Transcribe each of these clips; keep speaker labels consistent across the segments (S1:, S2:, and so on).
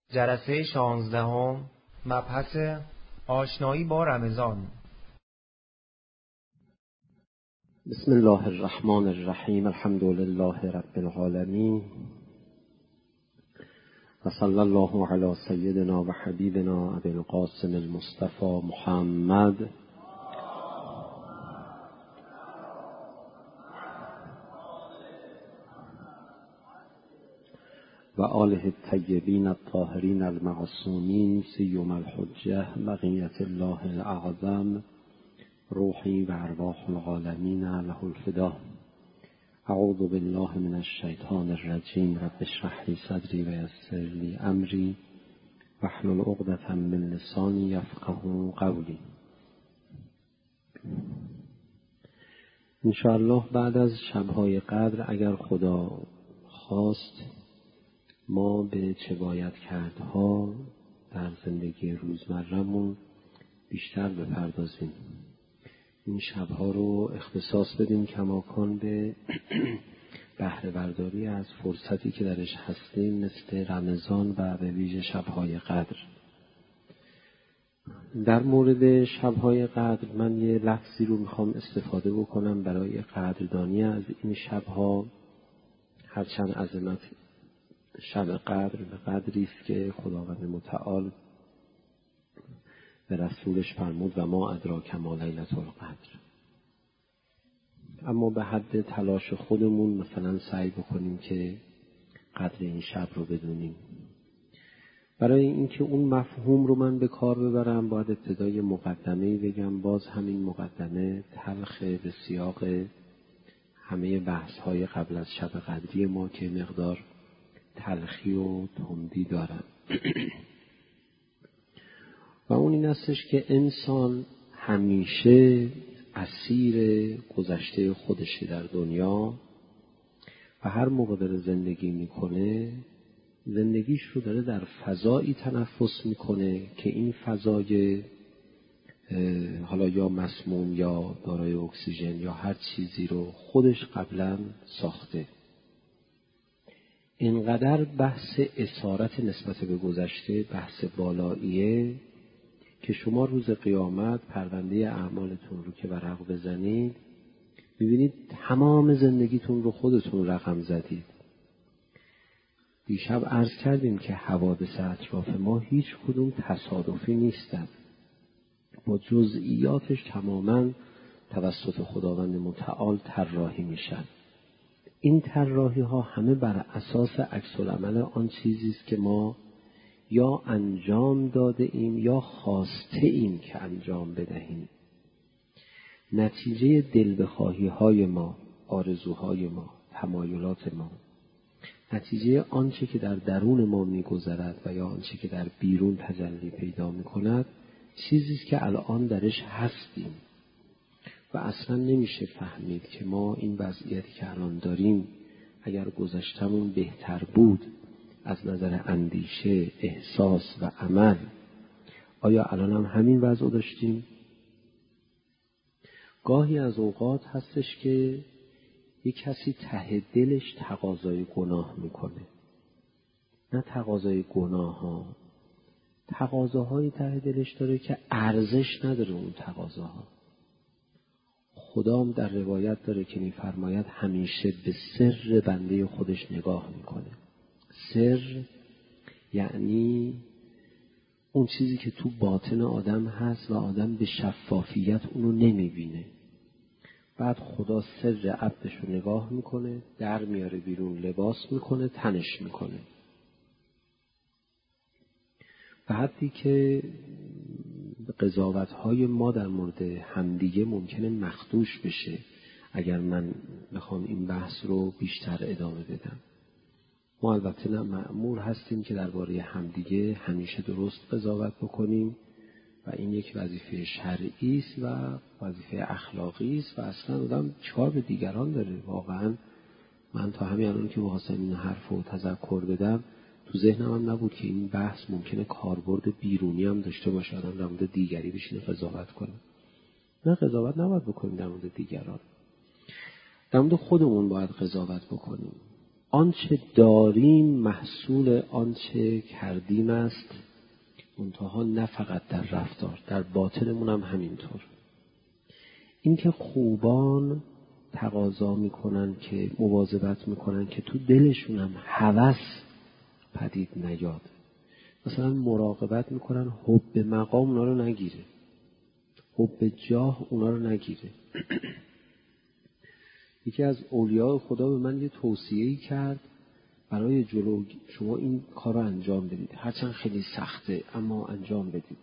S1: جلسه 16 مبحث آشنایی با رمضان.
S2: بسم الله الرحمن الرحیم. الحمد لله رب العالمین و صلی الله علی سیدنا و حبیبنا ابی القاسم المصطفى محمد و آله الطیبین الطاهرین المعصومین سیما الحجة بقیة الله الاعظم روحی و ارواح العالمین له الفدا. اعوذ بالله من الشیطان الرجیم. رب اشرح لی صدری و یسر لی امری واحلل عقدة من لسانی یفقهوا قولی. انشاءالله بعد از شبهای قدر اگر خدا خواست ما به چه باید کردها در زندگی روزمره‌مون بیشتر بپردازیم. این شبها رو اختصاص بدیم کماکان به بهره برداری از فرصتی که درش هستیم مثل رمضان و به ویژه شبهای قدر. در مورد شبهای قدر من یه لفظی رو میخوام استفاده بکنم برای قدردانی از این شبها. هرچند عظمت شب قدر به قدری است که خداوند متعال به رسولش فرمود و ما ادراک ما لیلة القدر. اما به حد تلاش خودمون مثلا سعی بکنیم که قدر این شب رو بدونیم. برای اینکه اون مفهوم رو من به کار ببرم باید ابتدای مقدمه‌ای بگم. باز همین مقدمه تلخ به سیاق همه بحث‌های قبل از شب قدری ما که مقدار تلخی و تندی دارن. و اون این استش که انسان همیشه اسیر گذشته خودشه در دنیا و هر موقع داره زندگی میکنه زندگیش رو داره در فضایی تنفس میکنه که این فضای حالا یا مسموم یا دارای اکسیژن یا هر چیزی رو خودش قبلا ساخته. اینقدر بحث اسارت نسبت به گذشته بحث بالاییه که شما روز قیامت پرونده اعمالتون رو که ورق بزنید میبینید تمام زندگیتون رو خودتون رقم زدید. دیشب عرض کردیم که حوادث اطراف ما هیچ کدوم تصادفی نیستن، با جزئیاتش تماما توسط خداوند متعال طراحی میشن. این طراحی ها همه بر اساس عکس العمل آن چیزی است که ما یا انجام داده ایم یا خواسته ایم که انجام بدهیم. نتیجه دل بخواهی های ما، آرزوهای ما، تمایلات ما، نتیجه آنچه که در درون ما میگذرد و یا آنچه که در بیرون تجلی پیدا میکند چیزی است که الان درش هستیم و اصلا نمیشه فهمید که ما این وضعیتی که الان داریم اگر گذشتمون بهتر بود از نظر اندیشه، احساس و عمل آیا الان هم همین وضع داشتیم؟ گاهی از اوقات هستش که یک کسی ته دلش تقاضای گناه میکنه. نه تقاضای گناه ها، تقاضاهای ته دلش داره که ارزش نداره اون تقاضاها. خدام در روایت داره که میفرماید همیشه به سر بنده خودش نگاه میکنه. سر یعنی اون چیزی که تو باطن آدم هست و آدم به شفافیت اونو نمیبینه. بعد خدا سر عبدش رو نگاه میکنه، در میاره بیرون، لباس میکنه، تنش میکنه. و حدی که قضاوت‌های ما در مورد همدیگه ممکنه مخدوش بشه اگر من بخوام این بحث رو بیشتر ادامه بدم. ما البته نه مأمور هستیم که درباره همدیگه همیشه درست قضاوت بکنیم و این یک وظیفه شرعی است و وظیفه اخلاقی است و اصلا آدم چیکار به دیگران داره. واقعا من تا همین الان که می‌خواستم این حرف رو تذکر بدم تو ذهنم هم نبود که این بحث ممکنه کاربرد بیرونی هم داشته باشه، آدم در مورد دیگری بشینه قضاوت کنه. نه، قضاوت نباید بکنیم در مورد دیگران، در مورد خودمون باید قضاوت بکنیم. آنچه داریم محصول آنچه کردیم است، منتها نه فقط در رفتار، در باطنمون هم همینطور. اینکه خوبان تقاضا میکنن که مواظبت میکنن که تو دلشون هم هوس پدید نیاد. مثلا مراقبت میکنن حب مقام اونا رو نگیره، حب جاه اونا رو نگیره. یکی از اولیاء خدا به من یه توصیه‌ای کرد برای جلو شما این کار رو انجام بدید، هرچند خیلی سخته اما انجام بدید.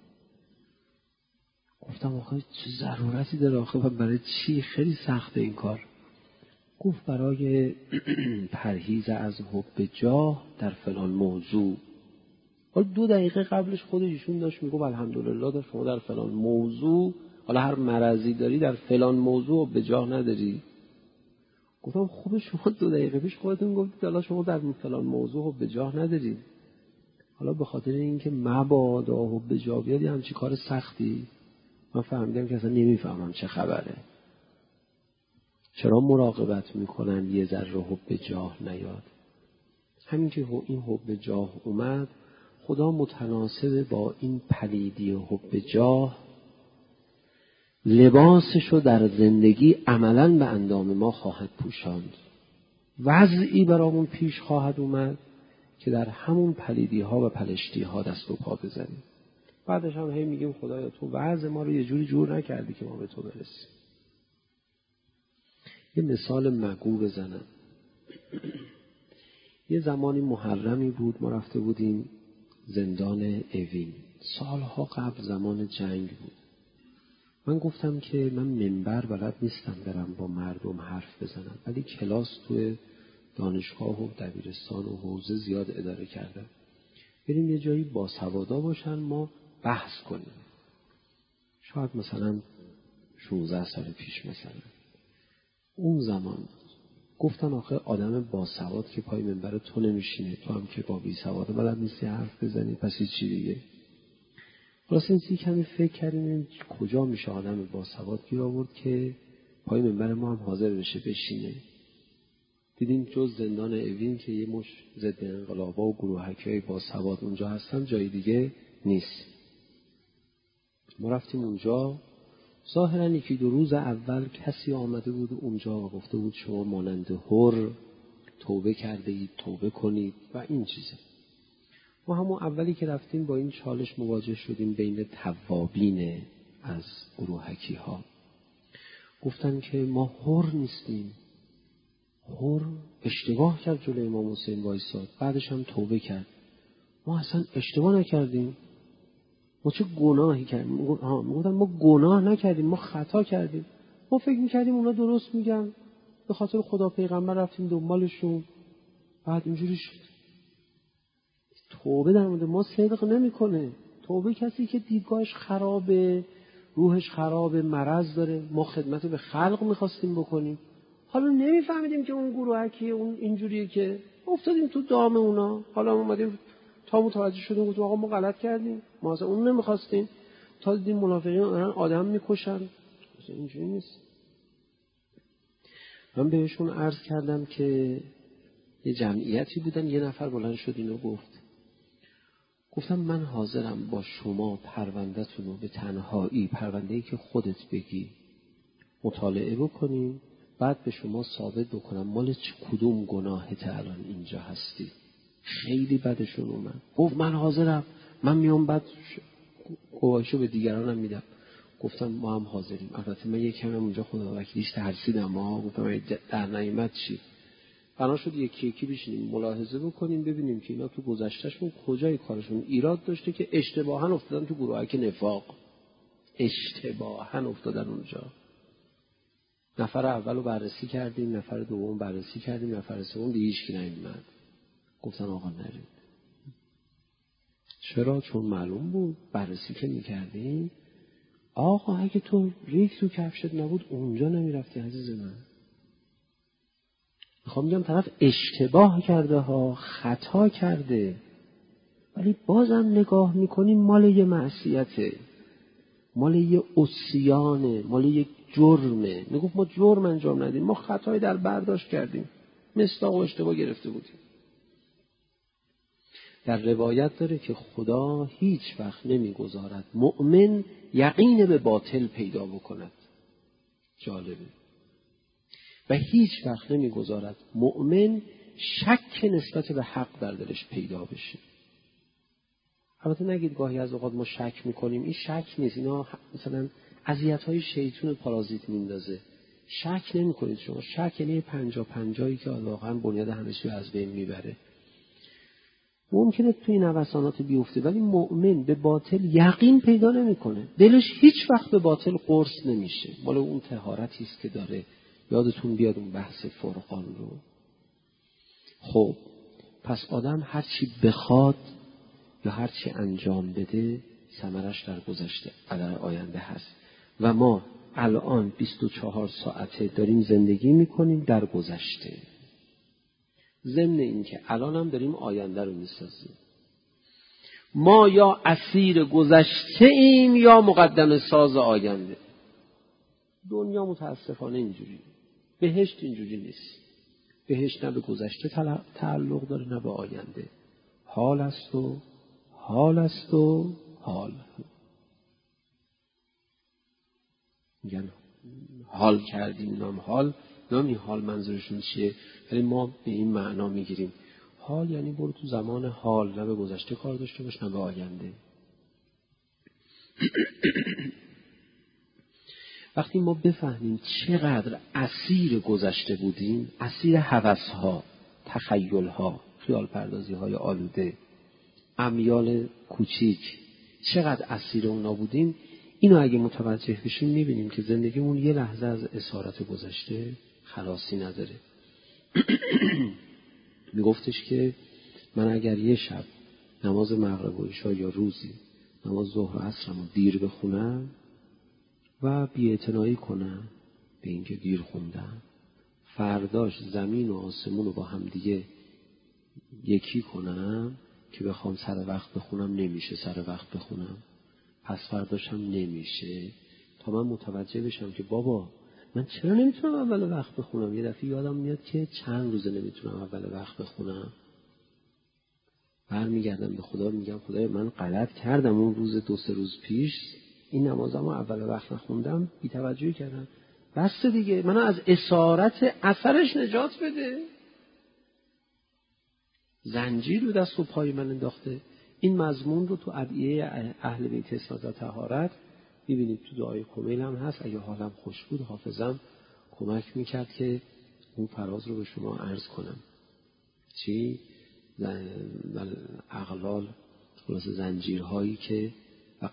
S2: گفتم آخه چه ضرورتی داره آخه و برای چی خیلی سخته این کار؟ گفت برای پرهیز از حب جاه در فلان موضوع. حالا 2 دقیقه قبلش خود ایشون داشت میگفت الحمدلله در شما در فلان موضوع، حالا هر مرضی داری در فلان موضوع حب جاه نداری. گفتم خوبه شما 2 دقیقه پیش خودتون گفتید حالا شما در فلان موضوع حب جاه نداری. حالا به خاطر اینکه مبادا حب جاه بیاد همچین کار سختی، من فهمیدم که اصلا نمیفهمم چه خبره. چرا مراقبت میکنن یه ذره حب جاه نیاد؟ همین که این حب جاه اومد، خدا متناسب با این پلیدی حب جاه لباسشو در زندگی عملاً به اندام ما خواهد پوشاند. وضعی برامون پیش خواهد اومد که در همون پلیدی ها و پلشتی ها دست و پا بزنیم. بعدش هم هی میگیم خدایا تو وضع ما رو یه جوری جور نکردی که ما به تو برسیم. یه مثال مگو بزنم. یه زمانی محرمی بود، ما رفته بودیم زندان اوین، سالها قبل زمان جنگ بود. من گفتم که من منبر بلد نیستم برم با مردم حرف بزنم، ولی کلاس توی دانشگاه و دبیرستان و حوزه زیاد اداره کردم. بریم یه جایی باسوادا باشن ما بحث کنیم. شاید مثلا 16 سال پیش مثلا. اون زمان گفتن آخه آدم باسواد که پای منبر تو نمیشینه، تو هم که با بی سواد بلد نیستی حرف بزنی، پس چی دیگه؟ خلاص این کمی فکر کردیم کجا میشه آدم باسواد گیر آورد که پای منبر ما هم حاضر بشه بشینه. دیدیم جز زندان اوین که یه مش ضد انقلابا و گروهکیای باسواد اونجا هستن، جای دیگه نیست. ما رفتیم اونجا، ظاهراً 1-2 روز اول کسی آمده بود اونجا و گفته بود شما مانند حر توبه کرده اید، توبه کنید و این چیزه. ما همون اولی که رفتیم با این چالش مواجه شدیم بین توابین از گروهکی ها. گفتن که ما حر نیستیم. حر اشتباه کرد جلوی امام حسین وایساد، بعدش هم توبه کرد. ما اصلا اشتباه نکردیم. ما چه گناهی کردیم؟ میگفتن ما گناه نکردیم، ما خطا کردیم. ما فکر میکردیم اونا درست میگن، به خاطر خدا پیغمبر رفتیم دنبالشون. بعد اینجوری شد. توبه در مورد ما صدق نمیکنه. توبه کسی که دیدگاهش خرابه، روحش خرابه، مرض داره. ما خدمت به خلق میخواستیم بکنیم، حالا نمیفهمیدیم که اون گروهکی اون اینجوریه، که افتادیم تو دام اونا. حالا اومدیم تا متوجه شدیم گفتیم آقا ما غلط کردیم، ما اصلا اون نمیخواستیم. تا دیدیم منافقین دارن آدم میکشن. اینجوری نیست. من بهشون عرض کردم که یه جمعیتی بودن، یه نفر بلند شد اینو گفتم من حاضرم با شما پرونده‌تون رو به تنهایی، پرونده‌ای که خودت بگی، مطالعه بکنیم، بعد به شما ثابت بکنم مال کدوم گناهت الان اینجا هستی. خیلی بدشون اومد. گفت من حاضرم، من میام بعد گواهیشو به دیگرانم میدم. گفتم ما هم حاضریم. البته من یکم اونجا خدا وکیلیش ترسیدم. گفتم در نعمت چی؟ بنا شد یکی یکی بشینیم ملاحظه بکنیم ببینیم که اینا تو گذشتهشون کجای کارشون ایراد داشته که اشتباهاً افتادن تو گروهک نفاق. اشتباهاً افتادن اونجا. نفر اولو بررسی کردیم، نفر دوم بررسی کردیم، نفر سوم دیگه هیچ کی نیومد. گفتن آقا نرید. چرا؟ چون معلوم بود بررسی که میکردیم آقا اگه تو ریک تو کفشت نبود اونجا نمیرفتی عزیز من. میخوام بگم طرف اشتباه کرده ها، خطا کرده، ولی بازم نگاه میکنیم مال یه معصیته، مال یه عصیانه، مال یه جرمه. میگفت ما جرم انجام ندیم، ما خطایی در برداشت کردیم. مصداق و اشتباه گرفته بودیم. در روایت داره که خدا هیچ وقت نمیگذارد مؤمن یقین به باطل پیدا بکند. جالبه. و هیچ وقت نمیگذارد مؤمن شک نسبت به حق در دلش پیدا بشه. البته نگید گاهی از اوقات ما شک میکنیم، این شک نیست، اینا مثلا اذیت‌های شیطان پارازیت میندازه. شک نمی‌کنید شما. شک یعنی 50-50 که واقعا بنیاد همه چیز از بین میبره. ممکنه تو این نوسانات بیفته ولی مؤمن به باطل یقین پیدا نمیکنه. دلش هیچ وقت به باطل قرص نمیشه. مال اون طهارتی است که داره. یادتون بیاد اون بحث فرقان رو. خب پس آدم هر چی بخواد یا هر چی انجام بده ثمرش در گذشته در آینده هست و ما الان 24 ساعته داریم زندگی میکنیم در گذشته. ضمن این که الان هم داریم آینده رو میسازیم. ما یا اسیر گذشته ایم یا مقدم ساز آینده. دنیا متاسفانه اینجوری. بهشت اینجوری نیست. بهشت نه به گذشته تعلق داره نه به آینده. حال است و حال است و حال. میگن حال کردیم نام حال، نام این حال منظورشون چیه؟ ولی ما به این معنا میگیریم. حال یعنی برو تو زمان حال، نه به گذشته کار داشته باش نه به آینده. وقتی ما بفهمیم چقدر اسیر گذشته بودیم، اسیر هوس‌ها، تخیل‌ها، خیال پردازی‌های آلوده، امیال کوچیک، چقدر اسیر اونا بودیم، اینو اگه متوجه بشیم میبینیم که زندگیمون یه لحظه از اسارت گذشته خلاصی نداره. میگفتش که من اگر یه شب نماز مغرب و عشا یا روزی نماز ظهر و عصرمو دیر بخونم و بی‌اعتنایی کنم به اینکه دیر خوندم، فرداش زمین و آسمون رو با هم دیگه یکی کنم که بخوام سر وقت بخونم نمیشه سر وقت بخونم، پس فرداش هم نمیشه، تا من متوجه بشم که بابا من چرا نمیتونم اول وقت بخونم. یه دفعه یادم میاد که چند روزه نمیتونم اول وقت بخونم. برمیگردم به خدا میگم خدای من غلط کردم، اون روز 2-3 روز پیش این نمازمو اول وقت نخوندم، بی‌توجهی کردم. بس دیگه منو از اسارت اثرش نجات بده. زنجیر رو دست و پای من انداخته. این مضمون رو تو ادعیه اهل بیت اسمت و طهارت می‌بینید، تو دعای کمیل هم هست. اگه حالم خوش بود حافظم کمک میکرد که اون فراز رو به شما عرض کنم. چی؟ اغلال، خلاص زنجیرهایی که و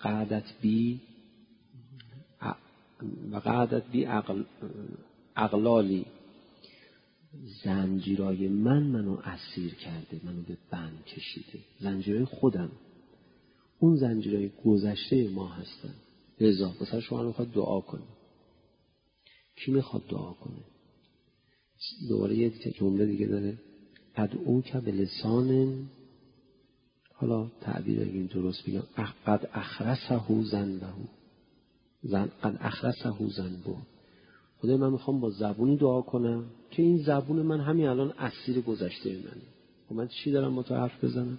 S2: قعدت بی اغلالی، زنجیرهای منو اسیر کرده، منو به بند کشیده. زنجیرهای خودم، اون زنجیرهای گذشته ما هستن. لذا مثلا شما میخواد دعا کنه، کی میخواد دعا کنه؟ دوباره یه جمله دیگه داره، ادعو که به لسان، حالا تعبیر اگه این درست بگم، قد اخرسه زنبه، قد اخرسه زنبه. خدای من میخوام با زبونی دعا کنم که این زبون من همین الان اسیر گذشته منه. و من چی دارم با تو حرف بزنم؟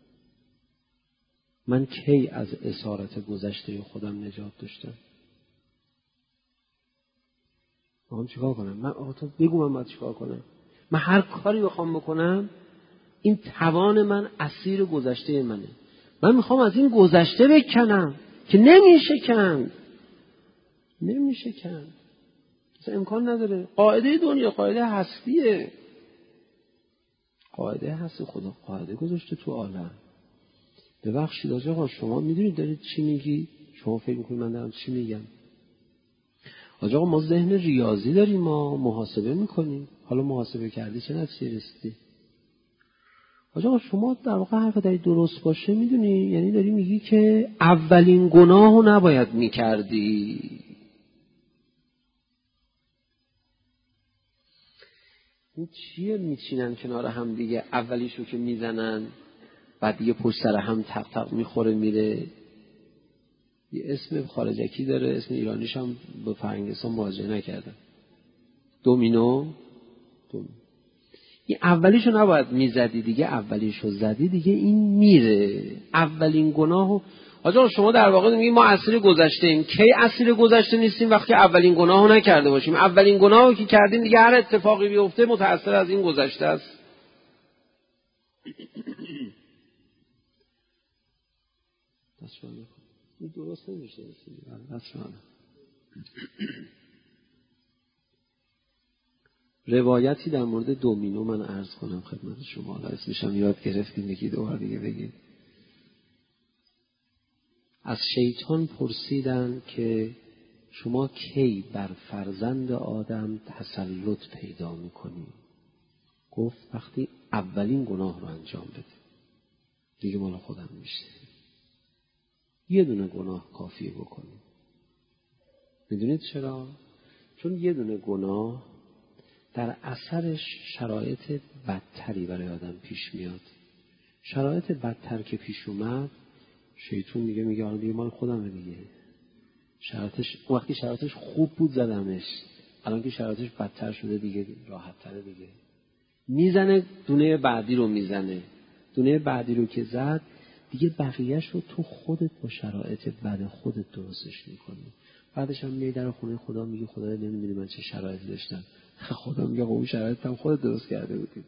S2: من کی از اسارت گذشته خودم نجات داشتم؟ من چیکار کنم؟ من تو بگو من باید چیکار کنم؟ من هر کاری بخوام بکنم این توان من اسیر گذشته منه. من میخوام از این گذشته بکنم که نمیشه کند. اصلا امکان نداره. قاعده دنیا قاعده هستیه. قاعده هستی خدا قاعده گذاشته تو عالم. ببخشید آقا شما میدونید دارید چی میگی؟ شما فکر میکنید من دارم چی میگم؟ آقا ما ذهن ریاضی داریم، ما محاسبه میکنیم. حالا محاسبه کردی چه نتیجه رسیدی؟ آقا شما در واقع حرف داری درست باشه میدونی، یعنی داری میگی که اولین گناهو نباید میکردی. این چیه میچینن کنار هم دیگه، اولیشو که میزنن بعد دیگه پشت سر هم تق تق میخوره میره. یه اسم خارجکی داره، اسم ایرانیش هم به فرنگستان مواجه نکردن. دومینو. این اولیشو نباید میزدی دیگه، اولیشو زدی دیگه این میره. اولین گناهو آجا شما در واقع میگی ما اسیر گذشته ایم. کی اسیر گذشته نیستیم؟ وقتی اولین گناهو نکرده باشیم. اولین گناهو که کردیم دیگه هر اتفاقی بیفته متأثر از این گذشته است. این درست نمیشه. روایتی در مورد دومینو من عرض کنم خدمت شما. حالا اسمشم یاد گرفتیم یکی دو بار دیگه بگید. از شیطان پرسیدن که شما کی بر فرزند آدم تسلط پیدا میکنی؟ گفت وقتی اولین گناه رو انجام بده. دیگه مال خودم میشه. یه دونه گناه کافیه بکنی. میدونید چرا؟ چون یه دونه گناه در اثرش شرایط بدتری برای آدم پیش میاد. شرایط بدتر که پیش اومد شیطان میگه آره دیگه مال خودمه دیگه. وقتی شرایطش خوب بود زدمش، الان که شرایطش بدتر شده دیگه راحت تره دیگه. میزنه دونه بعدی رو میزنه. دونه بعدی رو که زد دیگه بقیهش رو تو خودت با شرایط بد خودت درستش میکنی. بعدش هم میای در خونه خدا میگی خدای نمیدونی من چه شرایطی داشتم. خدا میگه اون شرایط هم خودت درست کرده بودی.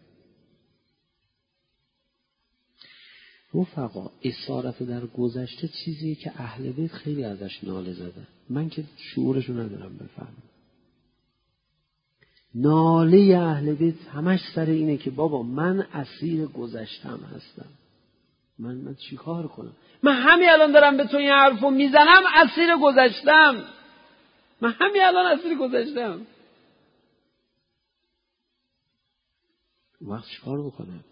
S2: رفقا اسارت در گذشته چیزیه که اهل بیت خیلی ازش ناله زدن. من که شعورشو ندارم بفهمم. ناله اهل بیت همش سر اینه که بابا من اسیر گذشتم هستم. من چی کار کنم؟ من همین الان دارم به تو این حرفو میزنم اسیر گذشتم. من همین الان اسیر گذشتم. وقت چی کار بکنم؟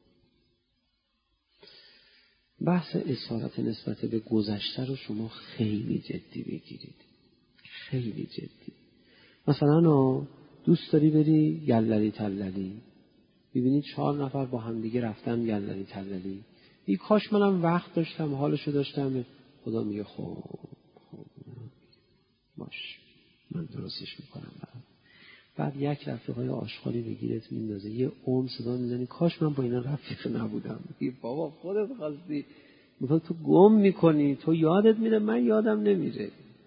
S2: بحث اسارت نسبت به گذشته رو شما خیلی جدی بگیرید. خیلی جدی. مثلا دوست داری بری گلری تللی، ببینی 4 نفر با هم دیگه رفتن گلری تللی. ای کاش منم وقت داشتم حالشو داشتم. خدا میگه خب باش من درستش میکنم. بعد یک رفیقای آشغالی بگیرت میندازه، یه صدا میزنی کاش من با اینا رفیق نبودم. میگی بابا خودت خواستی. مثلا تو گم میکنی، تو یادت میره من یادم نمیره.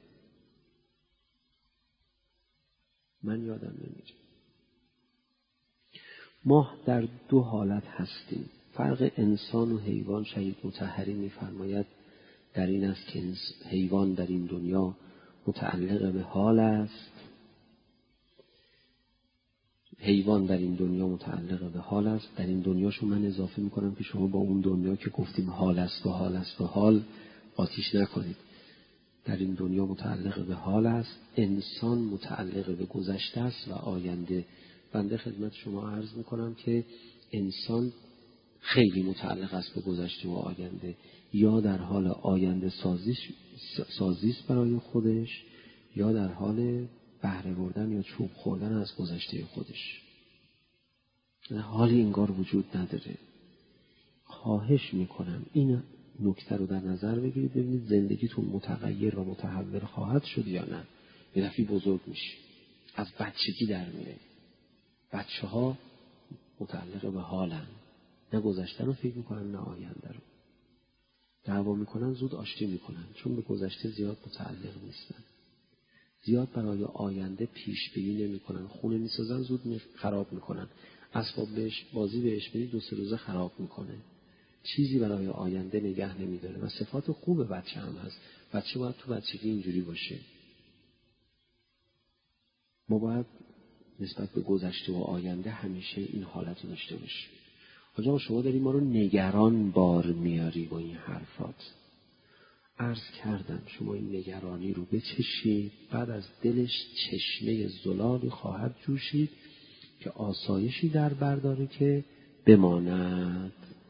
S2: ما در 2 حالت هستیم. فرق انسان و حیوان شهید مطهری میفرماید در این است که حیوان در این دنیا متعلق به حال است. در این دنیاشو من اضافه میکنم که شما با اون دنیا که گفتیم حال است و حال آتیش نکنید. در این دنیا متعلق به حال است. انسان متعلق به گذشته است و آینده. بنده خدمت شما عرض میکنم که انسان خیلی متعلق است به گذشته و آینده. یا در حال آینده سازیست برای خودش، یا در حال بهره بردن یا چوب خوردن از گذشته خودش. حالی انگار وجود نداره. خواهش میکنم این نکته رو در نظر بگیرید. ببینید زندگیتون متغیر و متحول خواهد شد یا نه. یه دفعه بزرگ میشی، از بچگی در میره. بچه ها متعلق به حالن، نه گذشته رو فکر میکنن نه آینده رو. دعوا میکنن زود آشتی میکنن چون به گذشته زیاد متعلق نیستن. زیاد برای آینده پیش بینی نمیکنن. خونه میسازن زود خراب میکنن. اسباب بازی بهش بدی 2-3 روزه خراب میکنه. چیزی برای آینده نگه نمیداره و صفات خوب بچه هم هست. بچه باید تو بچگی اینجوری باشه. ما باید نسبت به گذشته و آینده همیشه این حالت رو داشته باشیم. آجا شما داری ما رو نگران بار میاری با این حرفات. عرض کردم شما این نگرانی رو بچشید، بعد از دلش چشمه زلالی خواهد جوشید که آسایشی در برداره که بماند.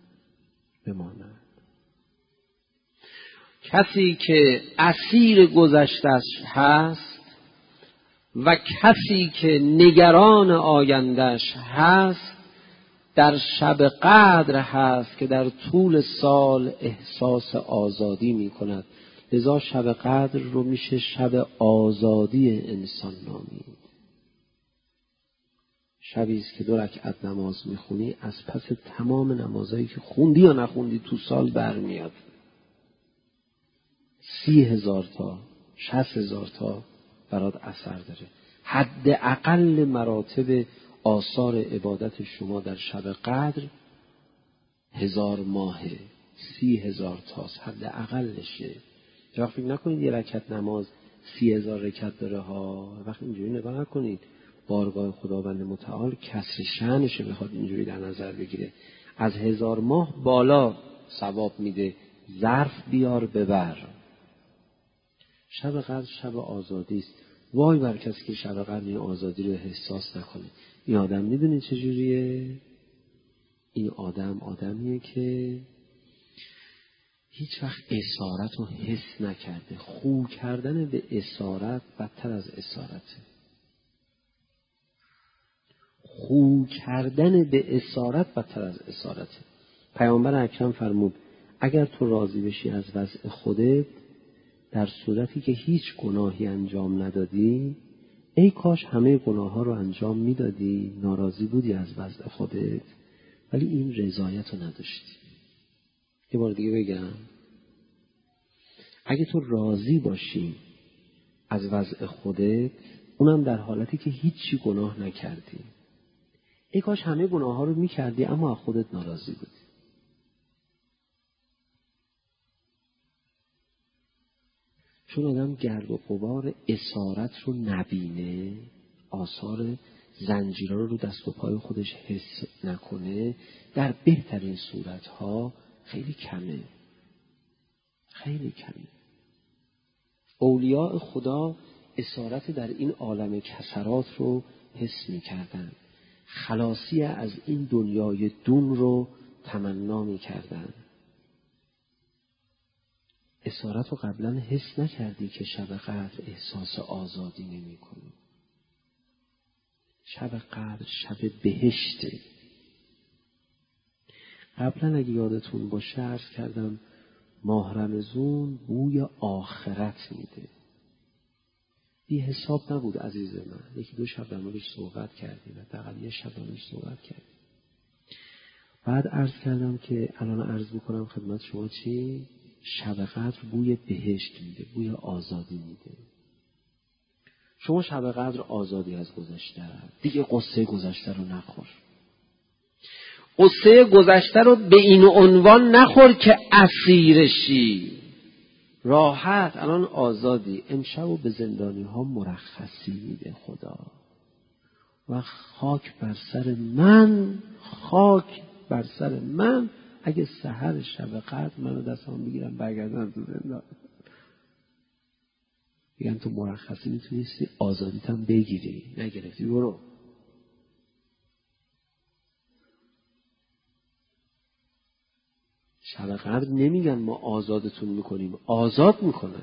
S2: کسی که اسیر گذشته‌اش هست و کسی که نگران آینده‌اش هست در شب قدر هست که در طول سال احساس آزادی می کند. لذا شب قدر رو میشه شب آزادی انسان نامید. شبی است که 2 رکعت نماز میخونی از پس تمام نمازهایی که خوندی یا نخوندی تو سال برمیاد. 30,000 تا 60,000 تا برات اثر داره. حداقل مراتب آثار عبادت شما در شب قدر 1000 ماهه، 30,000 تاست، حداقلشه. وقت فکر نکنید یه رکعت نماز 30,000 رکعت داره ها. وقت اینجوری نگاه نکنید. بارگاه خداوند متعال کسر شأنشه بخواد اینجوری در نظر بگیره. از 1000 ماه بالا ثواب میده. ظرف بیار ببر. شب قدر شب آزادی است. وای بر کسی که شب قدر این آزادی رو احساس نکنه. این آدم میدونی چجوریه؟ این آدم آدمیه که هیچ وقت اسارت رو حس نکرده. خو کردن به اسارت بدتر از اسارته. خو کردن به اسارت بدتر از اسارته. پیامبر اکرم فرمود اگر تو راضی بشی از وضع خودت در صورتی که هیچ گناهی انجام ندادی، ای کاش همه گناه ها رو انجام میدادی، ناراضی بودی از وضع خودت ولی این رضایت رو نداشتی. یه بار دیگه بگم، اگه تو راضی باشی از وضع خودت، اونم در حالتی که هیچی گناه نکردی، ای کاش همه گناه ها رو میکردی اما از خودت ناراضی بودی. چون آدم گرد و غبار اسارت رو نبینه، آثار زنجیرها رو دست و پای خودش حس نکنه، در بهترین صورتها خیلی کمه. خیلی کمه. اولیاء خدا اسارت در این عالم کسرات رو حس می‌کردن. خلاصی از این دنیای دون رو تمنا می‌کردن. اسارت رو قبلا حس نکردی که شب قدر احساس آزادی نمی‌کنی. شب قدر شب بهشته. قبلا اگه یادتون باشه عرض کردم ماه رمضان بوی آخرت میده. بی حساب نبود عزیز من. 1-2 شب در موردش صحبت کردیم. حداقل یه شب در موردش صحبت کردیم. بعد عرض کردم که الان عرض میکنم خدمت شما چی؟ شب قدر بوی بهشت میده. بوی آزادی میده. شما شب قدر آزادی از گذشته. دیگه قصه گذشته رو نخور. قصه گذشته رو به این عنوان نخور که اسیرشی. راحت الان آزادی. امشب و به زندانی ها مرخصی میده خدا. و خاک بر سر من، خاک بر سر من اگه سحر شب قدر منو دستم بگیرم برگردم تو زندان. میگن تو مرخصی میتونستی آزادیت هم بگیری، نگرفتی، برو. شب قدر نمیگن ما آزادتون میکنیم، آزاد میکنن.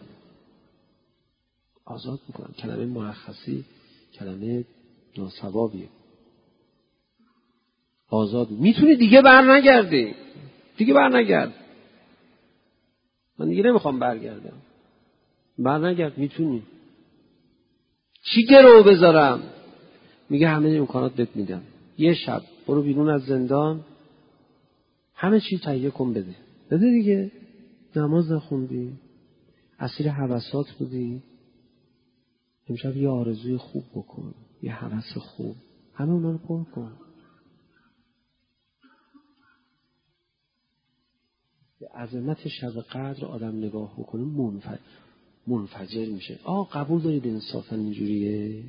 S2: آزاد میکنن. کلمه مرخصی کلمه ناصوابیه. آزاد میتونی دیگه بر نگردی. دیگه بر نگرد. من دیگه نمیخوام برگردم. بر نگرد. میتونی. چی گرو بذارم؟ میگه همه امکانات بهت میدم. یه شب برو بیرون از زندان، همه چی تهیه کن بده. بده دیگه. نماز نخوندی، اسیر هوسات بودی، امشب یه آرزوی خوب بکن، یه هوس خوب، همه اونا رو پر کن. به عظمت شب قدر آدم نگاه بکنه منفجر میشه. قبول دارید انصافا اینجوریه؟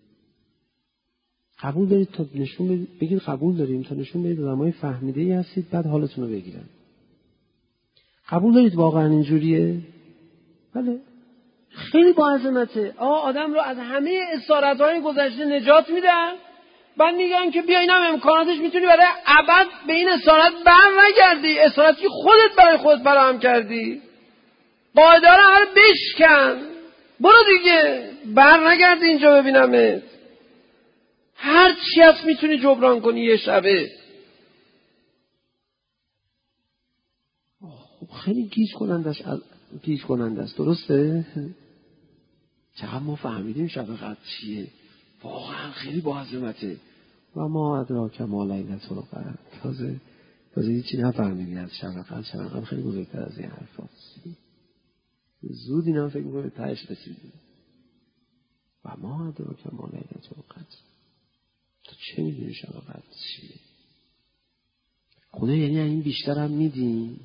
S2: قبول دارید تا نشون بگید قبول داریم تا نشون بدید آدمای فهمیده‌ای هستید بعد حالتون رو بگیرن. قبول دارید واقعا اینجوریه؟ بله. خیلی با عظمته. آدم رو از همه اسارت‌های گذشته نجات میدن. بعد میگن که بیا اینم امکاناتش میتونی برای ابد به این اسارت بر نگردی. اسارتی که خودت برای خودت فراهم کردی. قاعده رو هر بشکن. برو دیگه. بر نگردی اینجا ببینمت. هر چی هست میتونی جبران کنی یه شبه. خیلی گیج کننده است. درسته؟ چقدر ما فهمیدیم شب قدر چیه. واقعا خیلی با عظمته. و ما ادراک ما لیلة القدر. تازه هیچی نفهمیدی از شب قدر. شب قدر خیلی بزرگتر از این حرف هست. زود اینا فکر میکنه تهش رسیدی. و ما ادراک ما لیلة القدر. تو چه میدونی شب قدر چیه؟ خدا یعنی این بیشتر هم میدیم.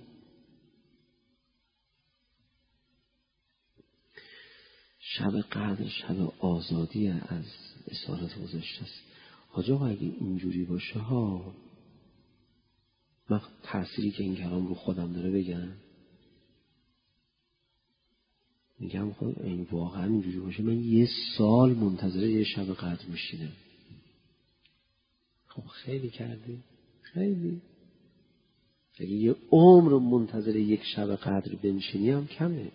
S2: شب قدر شب آزادی از اسارت گذشته است. حاجی آقا اگه اینجوری باشه ها، من تأثیری که این کلام رو خودم داره بگم، میگم خود این واقعا اینجوری باشه من 1 سال منتظر یه شب قدر میشینم. خب خیلی کردی، خیلی. اگه یه عمر منتظر یک شب قدر بنشینی هم کمه.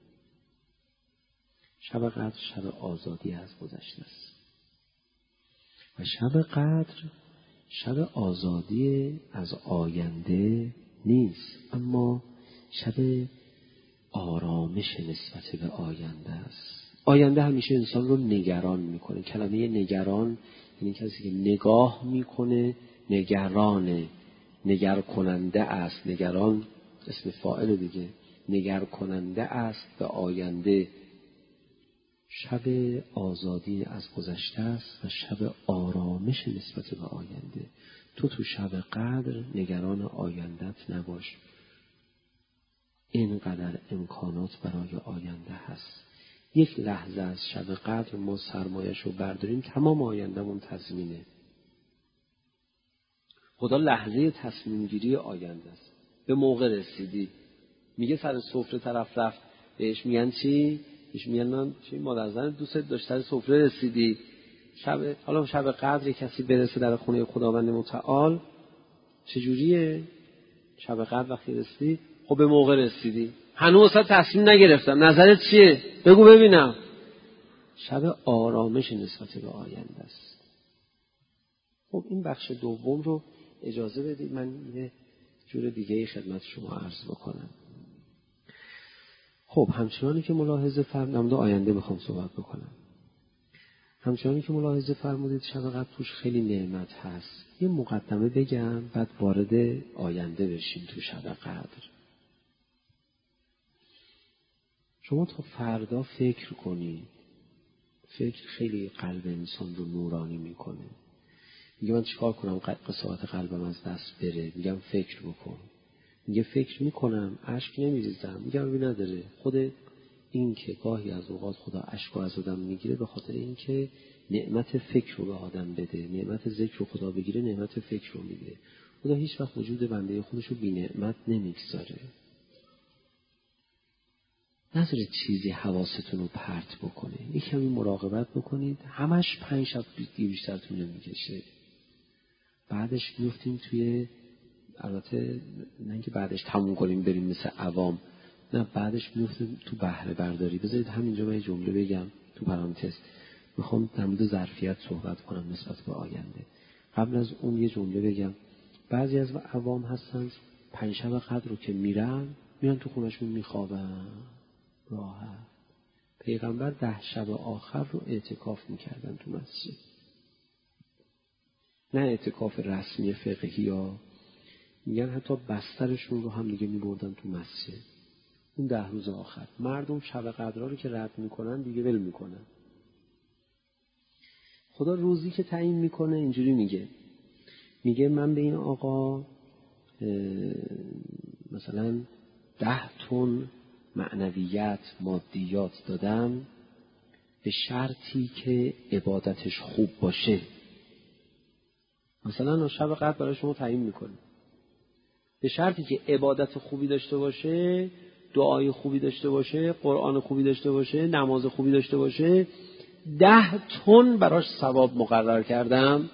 S2: شب قدر شب آزادی از گذشته است و شب قدر شب آزادی از آینده نیست، اما شب آرامش نسبت به آینده است. آینده همیشه انسان رو نگران میکنه. کلمه نگران یعنی کسی که نگاه میکنه، نگرانه، نگر کننده است. نگران اسم فاعل دیگه، نگر کننده است به آینده. شب آزادی از گذشته است و شب آرامش نسبت به آینده. تو شب قدر نگران آیندت نباش. اینقدر امکانات برای آینده هست. یک لحظه از شب قدر ما سرمایش رو برداریم تمام آیندهمون تضمینه. خدا لحظه تصمیم گیری آینده است. به موقع رسیدی، میگه سر سفره طرف رفت، بهش میگن چی؟ بهش میگن چی؟ مادر زن دوست داشت سر سفره رسیدی. حالا شب قدر کسی برسه در خونه خداوند متعال، چجوریه؟ شب قدر وقتی رسیدی، خب به موقع رسیدی. هنوز تصمیم نگرفتم، نظرت چیه؟ بگو ببینم. شب آرامش نسبت به آینده است. خب این بخش دوم رو اجازه بدید من یه جور دیگه خدمت شما عرض بکنم. خب همچنانی که ملاحظه فرمودید، آینده بخوام صحبت بکنم. همچنانی که ملاحظه فرمودید شب قدر توش خیلی نعمت هست. یه مقدمه بگم بعد وارد آینده بشیم تو شب قدر. شما تا فردا فکر کنید. فکر خیلی قلب انسان رو نورانی میکنه. میگه من چیکار کنم قساوت قلبم از دست بره؟ میگم فکر بکن. میگه فکر میکنم اشک نمیریزم. میگم ببین نداره. خود این که گاهی از اوقات خدا اشک از آدم میگیره به خاطر این که نعمت فکر رو به آدم بده. نعمت ذکر رو خدا بگیره، نعمت فکر رو میده. خدا هیچ وقت وجود بنده خودش رو بی نعمت نمیگذاره. نذارید چیزی حواستون رو پرت بکنه. یک کمی مراقبت بکنید. همش 5 شب بیشتر طول نمیکشه. بعدش میفتیم توی، البته نه اینکه بعدش تموم کنیم بریم مثل عوام، نه بعدش میفتیم تو بهره برداری. بذارید همینجا من یه جمله بگم تو پرانتز. میخوام در مورد ظرفیت صحبت کنم نسبت به آینده. قبل از اون یه جمله بگم. بعضی از عوام هستن 5 شب قدر رو که میرن تو خونهشون میخوابن راحت. پیغمبر 10 شب آخر رو اعتکاف میکردن تو مسجد. نه اعتکاف رسمی فقهی ها، میگن حتی بسترشون رو هم دیگه میبردن تو مسجد. اون 10 روز آخر مردم شب قدرها رو که رد میکنن دیگه ول میکنن. خدا روزی که تعیین میکنه اینجوری میگه من به این آقا مثلا 10 تن معنویات مادیات دادم به شرطی که عبادتش خوب باشه. مثلا شب قدر برای شما تعیین میکنه به شرطی که عبادت خوبی داشته باشه، دعای خوبی داشته باشه، قرآن خوبی داشته باشه، نماز خوبی داشته باشه. 10 تن براش ثواب مقرر کردم.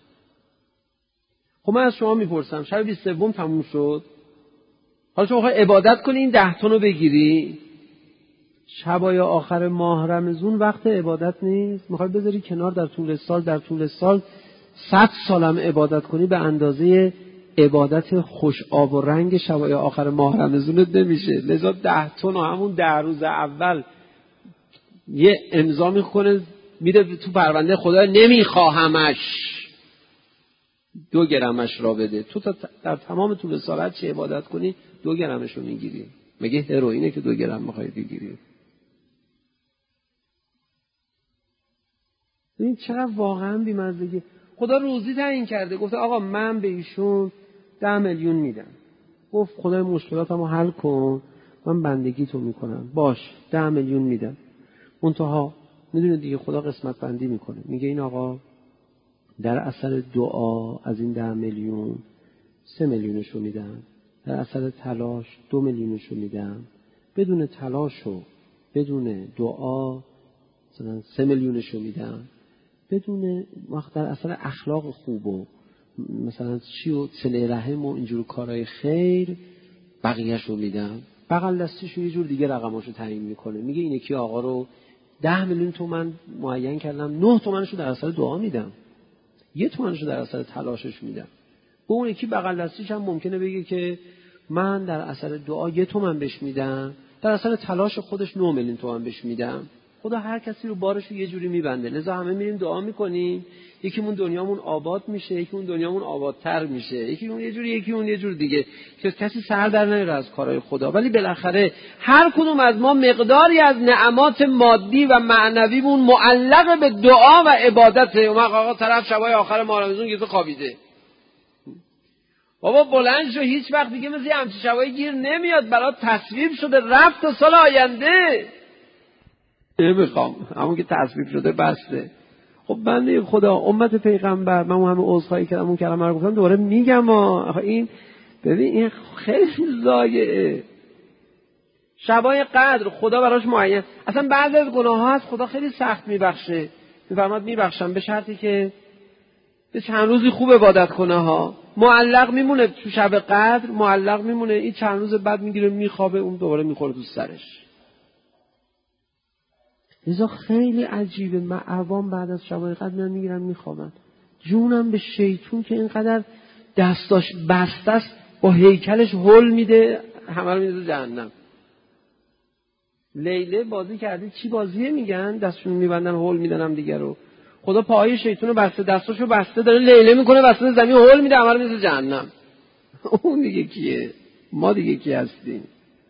S2: خب من از شما میپرسم شب 23 تموم شد، حالا شما میخوای عبادت کنی این 10 تن رو بگیری؟ شبای آخر ماه رمضان وقت عبادت نیست؟ میخوای بذاری کنار در طول سال 100 سالم عبادت کنی به اندازه عبادت خوش آب و رنگ شبای آخر ماه رمضانت نمیشه. لذا 10 تن و همون 10 روز اول یه امضا میکنه میره تو پرونده خدا، نمیخواهمش. 2 گرمش را بده. تو تا در تمام طول سالت چه عبادت کنی 2 گرمش رو میگیری. مگه هروئینه که 2 گرم میخوای بگیری؟ این چقدر واقعا بی‌مزگی. خدا روزی تعیین کرده، گفته آقا من به ایشون 10 میلیون میدم. گفت خدای مشکلاتمو حل کن، من بندگی تو میکنم. باش 10 میلیون میدم. منتها میدونه دیگه خدا قسمت بندی میکنه. میگه این آقا در اثر دعا از این 10 میلیون 3 میلیونشو میدم، در اثر تلاش 2 میلیونشو میدم، بدون تلاش و بدون دعا مثلا 3 میلیونشو میدم، بدون وقت در اثر اخلاق خوب و مثلا چی و صله رحم و اینجور کارهای خیر بقیه‌شو میدم. بغل دستیشو یه جور دیگه رقماشو تعیین میکنه. میگه این یکی آقا رو 10 میلیون تومان معین کردم، 9 تومنشو در اثر دعا میدم، 1 تومنشو در اثر تلاشش میدم. به اون یکی بغل دستیش هم ممکنه بگه که من در اثر دعا 1 تومن بهش میدم، در اثر تلاش خودش 9 میلیون تومان بهش میدم. خدا هر کسی رو بارشو یه جوری میبنده. لذا همه میریم دعا میکنیم، یکیمون دنیامون آباد میشه، یکیمون دنیامون آبادتر میشه، یکیمون یه جوری، یکیمون یه جور دیگه، که کسی سر در نمیره از کارهای خدا. ولی بالاخره هر کدوم از ما مقداری از نعمات مادی و معنویمون معلق به دعا و عبادته. اون آقا طرف شبای آخر ماه رمضان گیزه خوابیده، بابا بلند شو، هیچ وقت دیگه مثل همچین شبایی گیر نمیاد، برات تصویب شده، رفت تا سال آینده. نمیخوام، همون که تصویب شده بسته. خب بنده خدا امت پیغمبر، من همه عذرخواهی کردم، اون کلمه رو گفتم، دوباره میگم این ببین این خیلی ضایعه. شبای قدر خدا براش معین، اصلا بعضی از گناه ها هست خدا خیلی سخت میبخشه، میفرماد میبخشم به شرطی که به چند روزی خوب عبادت کنه ها. معلق میمونه تو شب قدر، معلق میمونه، این چند روز بعد میگیره میخوابه، اون دوباره میخوره تو سرش. لذا خیلی عجیبه، من عوام بعد از شبای قدر میان میگیرن میخوابن. جونم به شیطون که اینقدر دستاش بسته است، با هیکلش هول میده، همه رو میده جهنم. لیله بازی کرده، چی بازیه میگن؟ دستشون میبندن هول میدن هم دیگه رو. خدا پاهای شیطونو بسته، دستاشو بسته، داره لیله میکنه وسط زمین هول میده، همه رو میده جهنم. اون دیگه کیه؟ ما دیگه کی هستیم؟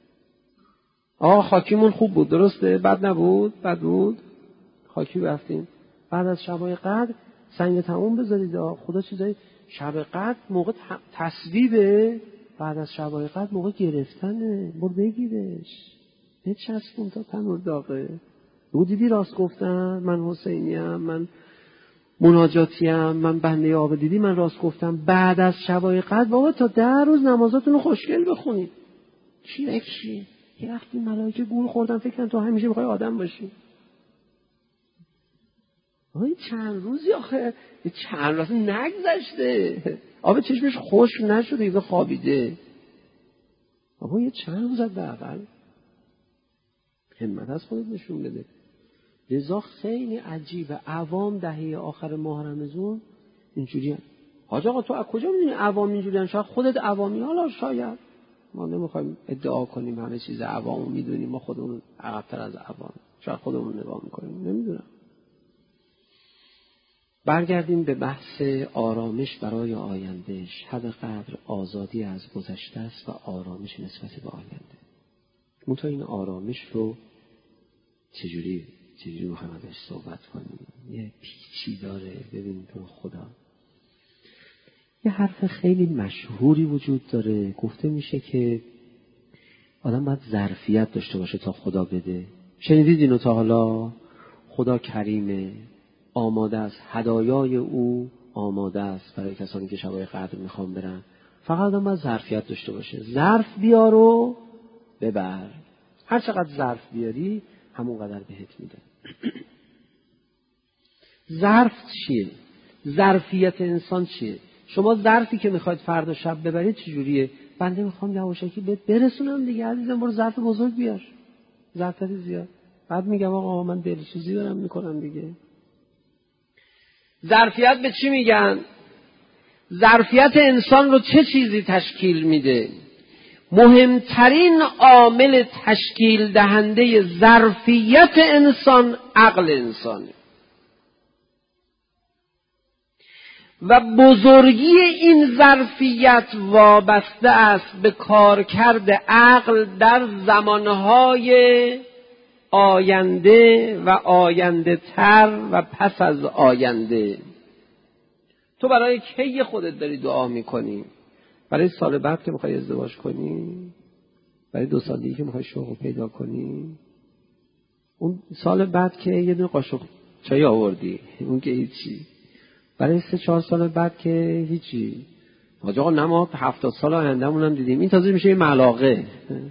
S2: خاکیمون خوب بود، درسته؟ بد نبود؟ بد بود؟ خاکی رفتیم. بعد از شبای قدر سنگ تموم بذارید. خدا چیزایی شب قدر موقع تصویبه، بعد از شبای قدر موقع گرفتنه. برو بگیرش، بچسبون تا تنور داغه. بگو دیدی راست گفتم، من حسینیم، من مناجاتیم، من بنده آقا، دیدی من راست گفتم. بعد از شبای قدر بابا تا 10 روز نمازاتون رو خوشگل بخونید. چی؟ یه وقتی ملائکه گول خوردن فکر کردن تو همیشه میخوای آدم باشی. این چند روزی آخه، چند روز نگذشته، آب چشمش خشک نشده، یه خوابیده. آقا یه چند روز حداقل همت از خودت نشون بده. لذا خیلی عجیبه عوام دهه آخر ماه رمضان اینجوری هست. حاج آقا تو از کجا میدونی عوام اینجوری هست؟ شاید خودت عوامی. حالا شاید ما نمیخوایم ادعا کنیم همه چیز عوامو میدونیم، ما خودمون عقب‌تر از عوام، شاید خودمون نگاه میکنیم، نمیدونم. برگردیم به بحث آرامش برای آینده. شب قدر آزادی از گذشته است و آرامش نسبت به آینده. منتها این آرامش رو چجوری میخوایم ازش صحبت کنیم؟ یه پیچی داره. ببین تو خدا یه حرف خیلی مشهوری وجود داره، گفته میشه که آدم باید ظرفیت داشته باشه تا خدا بده. شنیدید اینو تا حالا؟ خدا کریمه، آماده است، هدایای او آماده است برای کسانی که شبای قدر میخوان برن. فقط آدم باید ظرفیت داشته باشه. ظرف بیار و ببر. هر چقدر ظرف بیاری همون قدر بهت میده. ظرف چیه؟ ظرفیت انسان چیه؟ شما ظرفی که میخواید فردا شب ببرید چجوریه؟ بنده میخوام یواشکی بهت برسونم دیگه عزیزم، برو ظرف بزرگ بیار، ظرف زیاد. بعد میگم آقا من دلسوزی دارم میکنم دیگه. ظرفیت به چی میگن؟ ظرفیت انسان رو چه چیزی تشکیل میده؟ مهمترین عامل تشکیل دهنده ظرفیت انسان عقل انسانه. و بزرگی این ظرفیت وابسته است به کارکرد عقل در زمانهای آینده و آینده تر و پس از آینده. تو برای کی خودت داری دعا میکنی؟ برای سال بعد که میخوای ازدواج کنی؟ برای 2 سال دیگه که میخوای شغل پیدا کنی؟ اون سال بعد که یه دونه قاشق چای آوردی اون که هیچی. برای 3-4 سال بعد که هیچی. آقا نه ما 70 سال آیندهمون هم دیدیم. این تازه میشه یه ملاقه.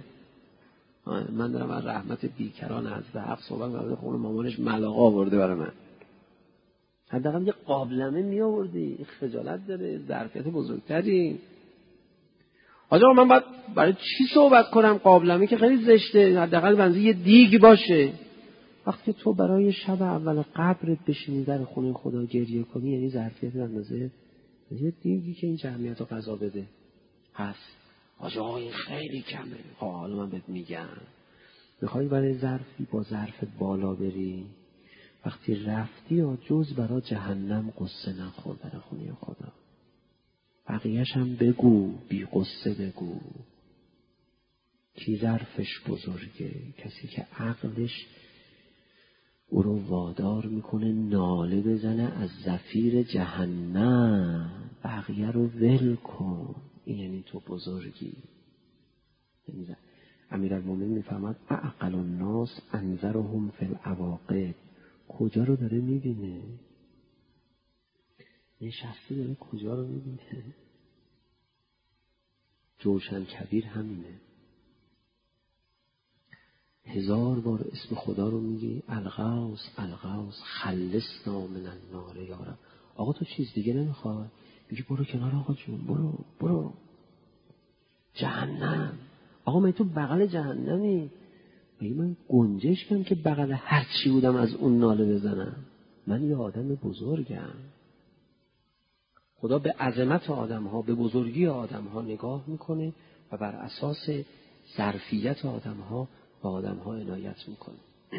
S2: من دارم از رحمت بیکران از حق صحبت می‌کنم. خونه مامانش ملاقه آورده برای من. حداقل یه قابلمه می آوردی. خجالت داره، ظرفیت بزرگتری. آقا من باید برای چی صحبت کنم؟ قابلمه که خیلی زشته. حداقل بنزی یه دیگ باشه. وقتی تو برای شب اول قبرت بشینی در خونه خدا گریه کنی، یعنی ظرفیت اندازه یه دیگی که این جمعیت رو قضا بده هست. آقا این خیلی کمه. حالا من بهت میگم، میخوای برای ظرفی با ظرف بالا بری، وقتی رفتی یا جز برای جهنم قصه نخور در خونه خدا. بقیهش هم بگو، بی قصه بگو. کی ظرفش بزرگه؟ کسی که عقلش او رو وادار میکنه ناله بزنه از زفیر جهنم، بقیه رو ول کن. این یعنی تو بزرگی. امیرالمومنین میفهمد اعقل الناس انظرهم فی العواقب. کجا رو داره میبینه؟ نشسته داره کجا رو میبینه؟ جوشن کبیر همینه. 1000 بار اسم خدا رو میگی، الغوث الغوث خلصنا من النار یا رب. آقا تو چیز دیگه نمیخوای؟ میگی برو کنار آقا جون، برو جهنم. آقا من تو بغل جهنمی؟ میگی من گنجش کم که بغل هر چی بودم از اون ناله بزنم. من یه آدم بزرگم. خدا به عظمت آدم ها، به بزرگی آدم ها نگاه میکنه و بر اساس ظرفیت آدم ها به آدم ها عنایت میکنه.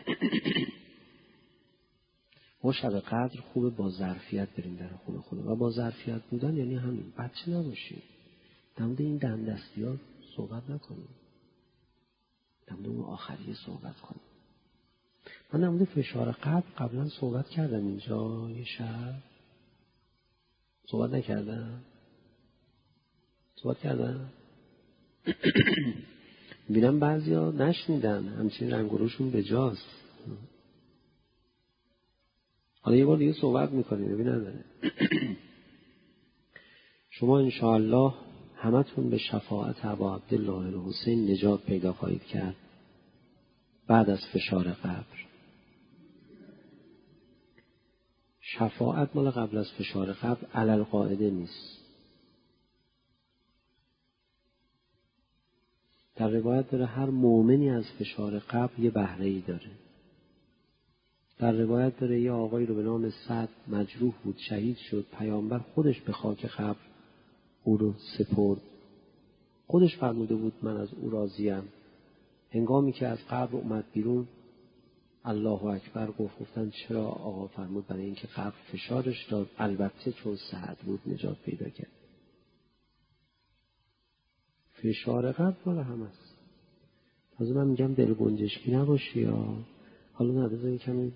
S2: ما شب قدر خوبه با ظرفیت بریم در خونه خدا. و با ظرفیت بودن یعنی همین، بچه نباشیم. نموده این دم دستی ها صحبت نکنیم. نموده اون آخریه صحبت کنیم. من نموده فشار قبلا صحبت کردم اینجا یه شب. صحبت نکردم؟ صحبت کردم؟ بینم بعضی ها نشنیدن، همچنین رنگوروشون به جاست. حالا یه بار دیگه صحبت میکنیم، ببین نداره. شما انشاءالله همتون به شفاعت ابا عبدالله الحسین نجات پیدا خواهید کرد بعد از فشار قبر. شفاعت مال قبل از فشار قبر علل قاعده نیست. در روایت داره هر مؤمنی از فشار قبر یه بهره‌ای داره. در روایت داره یه آقایی رو به نام سعد مجروح بود، شهید شد. پیامبر خودش به خاک قبر او رو سپرد. خودش فرموده بود من از او راضیم. هنگامی که از قبر اومد بیرون الله اکبر گفتن چرا؟ آقا فرمود برای اینکه قبر فشارش داد. البته چون سعد بود نجات پیدا کرد. فشار قبر مال هم است. تازه من میگم دل گنجشکی نباشی یا حالا نه بذاری کمی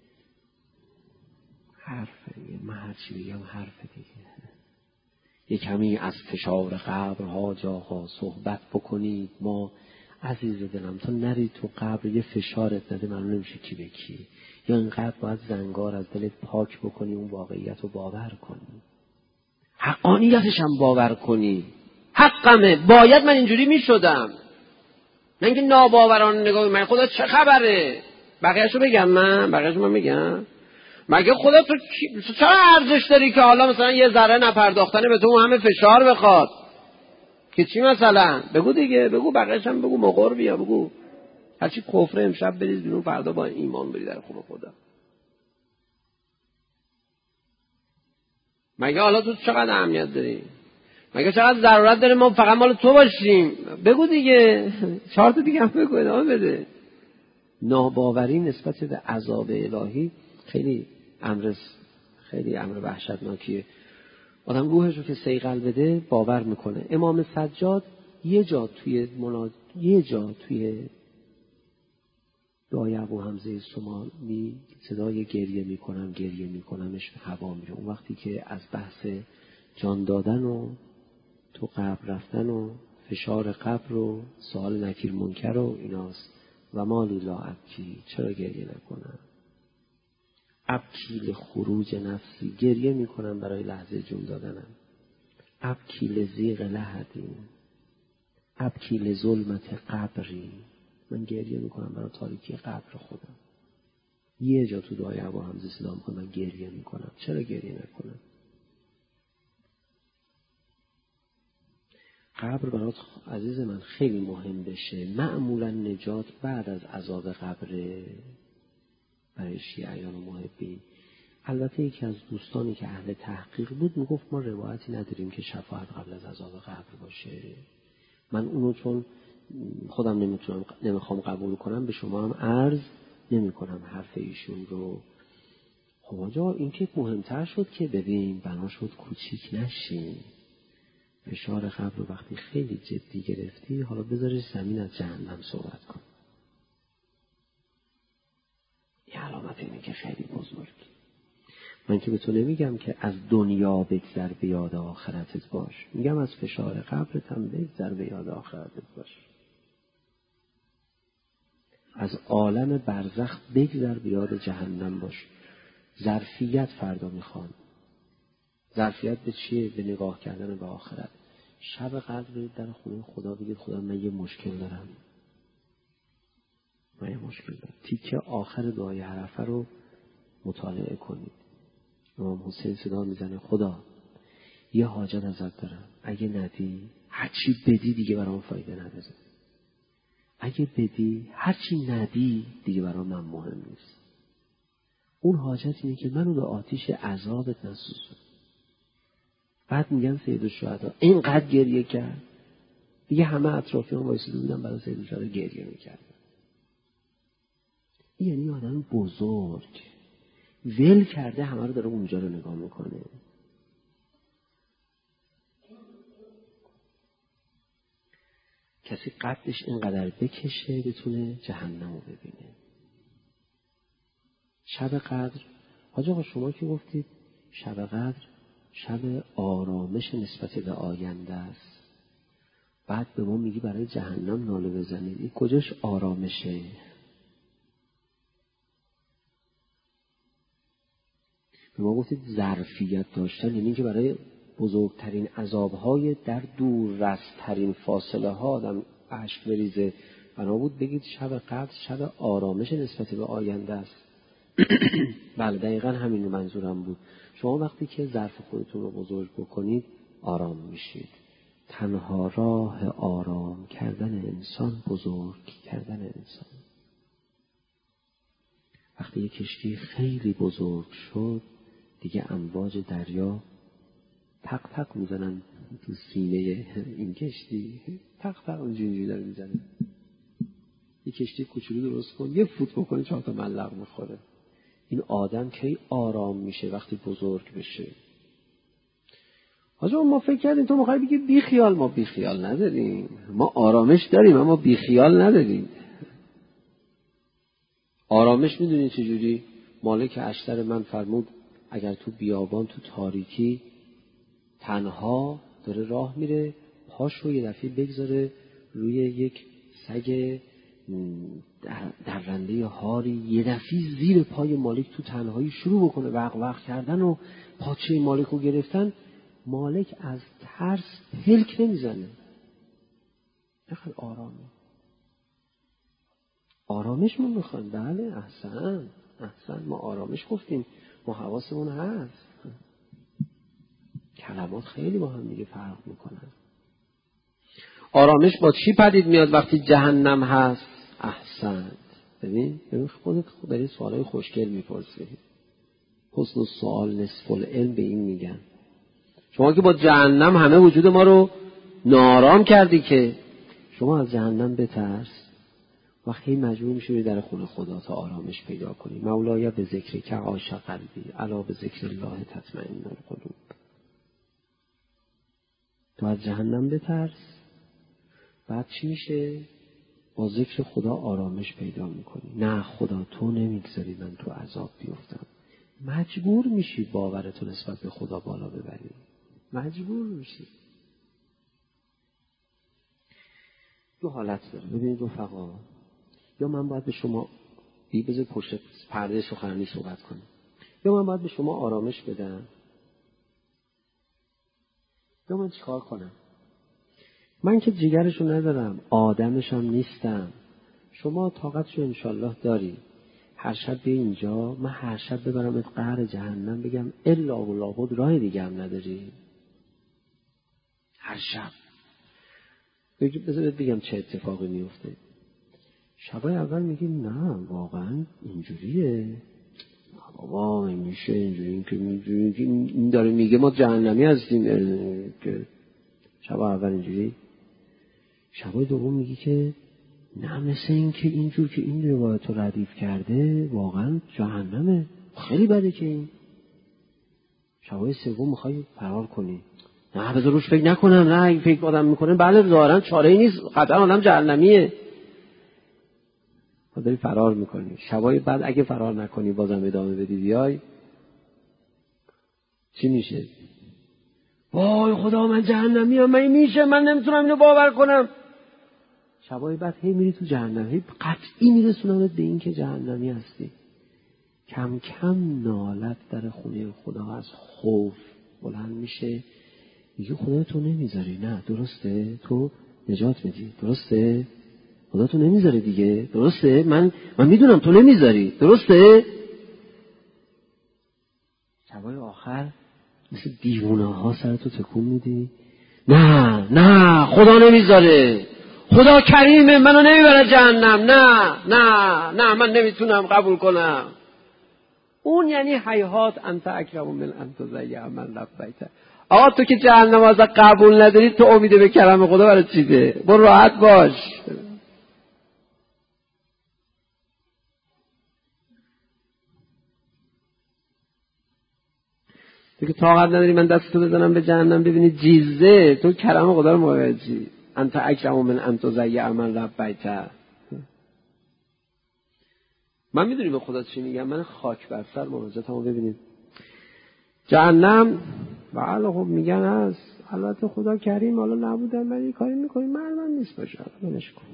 S2: حرفه، من هرچی بگم حرفه دیگه. یه کمی از فشار قبرها جاها صحبت بکنید. ما عزیز دلم تا نری تو قبر یه فشارت نده معلوم نمیشه کی به کی. یا اینقدر باید زنگار از دلت پاک بکنی، اون واقعیت رو باور کنی، حقانیتش هم باور کنی. حقمه، باید من اینجوری میشدم، نه اینکه ناباورانه نگاه من خدا چه خبره. بقیه‌شو بگم من میگم مگه خودت تو چه ارزش داری که حالا مثلا یه ذره نپرداختنه به تو همه فشار بخواد که چی؟ مثلا بگو دیگه، بگو بقیه‌ش هم بگو، مقر بیا بگو. هرچی کفر امشب برید بیرون فردا با ایمان برید در خونه خدا. مگه حالا تو چقدر اهمیت داری؟ مگه چقدر ضرورت داره ما فقط مال تو باشیم؟ بگو دیگه، 4 تا دیگه هم بگو، ادامه بده. ناباوری نسبت به عذاب الهی خیلی امر وحشتناکیه. آدم روحش رو که صیقل بده باور میکنه. امام سجاد یه جا توی دعای ابو حمزه سمالی صدای گریه میکنمش هوا میره. اون وقتی که از بحث جان دادن و تو قبر رفتن و فشار قبر و سوال نکیر منکر و ایناست. و مالی لا ابکی، چرا گریه نکنم؟ ابکی لخروج نفسی، گریه میکنم برای لحظه جون دادنم. ابکی لزیغ لحدی، ابکی لظلمت قبری، من گریه میکنم برای تاریکی قبر خودم. یه جا تو دعای ابو حمزه صدا میکنم من گریه میکنم، چرا گریه نکنم؟ قبر برات عزیز من خیلی مهم بشه. معمولا نجات بعد از عذاب قبر برای شیعیان و محبین. البته یکی از دوستانی که اهل تحقیق بود میگفت ما روایتی نداریم که شفاعت قبل از عذاب قبر باشه. من اونو چون خودم نمیخوام قبول کنم به شما هم عرض نمی کنم حرف ایشون رو. خب آجا این که مهمتر شد که ببین بنا شد کوچیک نشین. فشار قبر رو وقتی خیلی جدی گرفتی حالا بذارش زمین از جهنم صحبت کن. یه علامت اینه که خیلی بزرگ. من که به تو نمیگم که از دنیا بگذر به یاد آخرتت باش، میگم از فشار قبرت هم بگذر به یاد آخرتت باش. از عالم برزخ بگذر به یاد جهنم باش. ظرفیت فردا میخوان. ظرفیت به چیه؟ به نگاه کردن به آخرت. شب قدر برید در خونه خدا بگید خدا من یه مشکل دارم. تیکه آخر دعای عرفه رو مطالعه کنید. امام حسین صدا میزنه خدا یه حاجت ازت دارم، اگه ندی هرچی بدی دیگه برام فایده نداره. اگه بدی هرچی ندی دیگه برام من مهم نیست. اون حاجت اینه که منو به آتیش عذابت نسوزون. بعد میگن سید الشهدا اینقدر گریه کرد دیگه همه اطرافیان وایساده بودن برای سید الشهدا گریه میکردن. یعنی آدم بزرگ ول کرده همه رو داره اونجا رو نگاه میکنه. کسی قدش اینقدر بکشه بتونه جهنم رو ببینه. شب قدر حاج آقا شما که گفتید شب قدر شب آرامش نسبت به آینده است، بعد به ما میگی برای جهنم ناله بزنید. این کجاش آرامشه؟ به ما گفتید ظرفیت داشتن، یعنی که برای بزرگترین عذابهای در دوررست‌ترین فاصله ها آدم اشک بریزه. بنا بود بگید شب قدر شب آرامش نسبت به آینده است. بله دقیقا همین منظورم بود. شما وقتی که ظرف خودتون رو بزرگ بکنید آرام میشید. تنها راه آرام کردن انسان بزرگ کردن انسان. وقتی یک کشتی خیلی بزرگ شد دیگه امواج دریا تق تق میزنن تو سینه این کشتی، تق تق اونجوری داره میزنه. یک کشتی کوچولو درست کن یه فوت بکنه 4 تا ملق میخوره. این آدم کی آرام میشه؟ وقتی بزرگ بشه. آجا ما فکر کردیم تو میخوای بگی بی خیال. ما بی خیال نداریم، ما آرامش داریم اما بی خیال نداریم. آرامش میدونی چجوری؟ مالک اشتر من فرمود اگر تو بیابان تو تاریکی تنها داره راه میره، پاش رو یه دفعه بگذاره روی یک سگ درنده هاری، یه دفعه زیر پای مالک تو تنهایی شروع بکنه وق وق کردن و پاچه مالک رو گرفتن، مالک از ترس پلک نمیزنه. نخواد آرامه. آرامش من میخوان. بله احسن ما آرامش گفتیم، ما حواسمون هست. کلمات خیلی با هم دیگه فرق میکنن. آرامش با چی پدید میاد وقتی جهنم هست؟ احسن. ببین خودت داری سوالای خوشگل میپرسی. حسن السؤال نصف العلم به این میگن. شما که با جهنم همه وجود ما رو نارام کردی که شما از جهنم بترس. وقتی مجبور میشی در خونه خدا تا آرامش پیدا کنی. مولای به ذکر که عاشق قلبی الا به ذکر الله تطمئن القلوب. تو از جهنم بترس. بعد چی میشه؟ با ذکر خدا آرامش پیدا میکنی. نه خدا تو نمیگذاری من تو عذاب بیفتم. مجبور میشی باورتو نسبت به خدا بالا ببری. مجبور میشی. دو حالت داره. ببینید رفقا، یا من باید به شما بذار پشت پرده سخنرانی صحبت کنم، یا من باید به شما آرامش بدم، یا من چیکار کنم؟ من که جیگرشو ندارم، آدمشم نیستم. شما طاقتشو انشالله داری. هر شب بیا اینجا، من هر شب ببرمت قعر جهنم، بگم الا و لابد راه دیگه هم نداری. هر شب بذار بگم چه اتفاقی میفته. شبای اول میگیم نه واقعا اینجوریه، بابا این میشه اینجوری، که این داره میگه ما جهنمی هستیم، که شبای اول اینجوری. شبای دوم میگی که نه، مثل این که اینجور که این روایت رو ردیف کرده واقعا جهنمه، خیلی بده که این. شبای سوم میخوای فرار کنی، نه بذار روش فکر نکنم، نه این فکر آدم میکنه بله ظاهرا چاره‌ای نیست، قطعا آدم جهنمیه، داری فرار میکنی. شبای بعد اگه فرار نکنی بازم ادامه بدی بیای، چی میشه؟ وای خدا من جهنمیم، من میشه، من نمیتونم اینو باور کنم. شبای بعد هی میری تو جهنم، هی قطعی میرسونمت به این که جهنمی هستی. کم کم نالت در خونه خدا از خوف بلند میشه، میگه خدا تو نمیذاری، نه درسته تو نجات میدی، درسته خدا تو نمیذاره دیگه، درسته من میدونم تو نمیذاری، درسته. شبای آخر مثل دیوونه ها سرتو تکون میدی، نه خدا نمیذاره، خدا کریمه منو نمیبره جهنم، نه من نمیتونم قبول کنم. اون یعنی حیات انت اکرم من انت ضیع من لبیت. آقا تو که جهنم از قبول نداری، تو امید به کرم خدا برای چیزه؟ برو راحت باش. تو که طاقت نداری من دستتو بزنم به جهنم ببینی جیزه، تو کرم خدا رو مواجهی. انت اکرم من انت ضیع من لبیت. من میدونی به خدا چی میگم؟ من خاک بر سر مناجاتمو ببینید. جهنم بله خب میگن هست، البته خدا کریم، حالا نبودن من این کاری میکنیم، من نیست باشه، منش کن.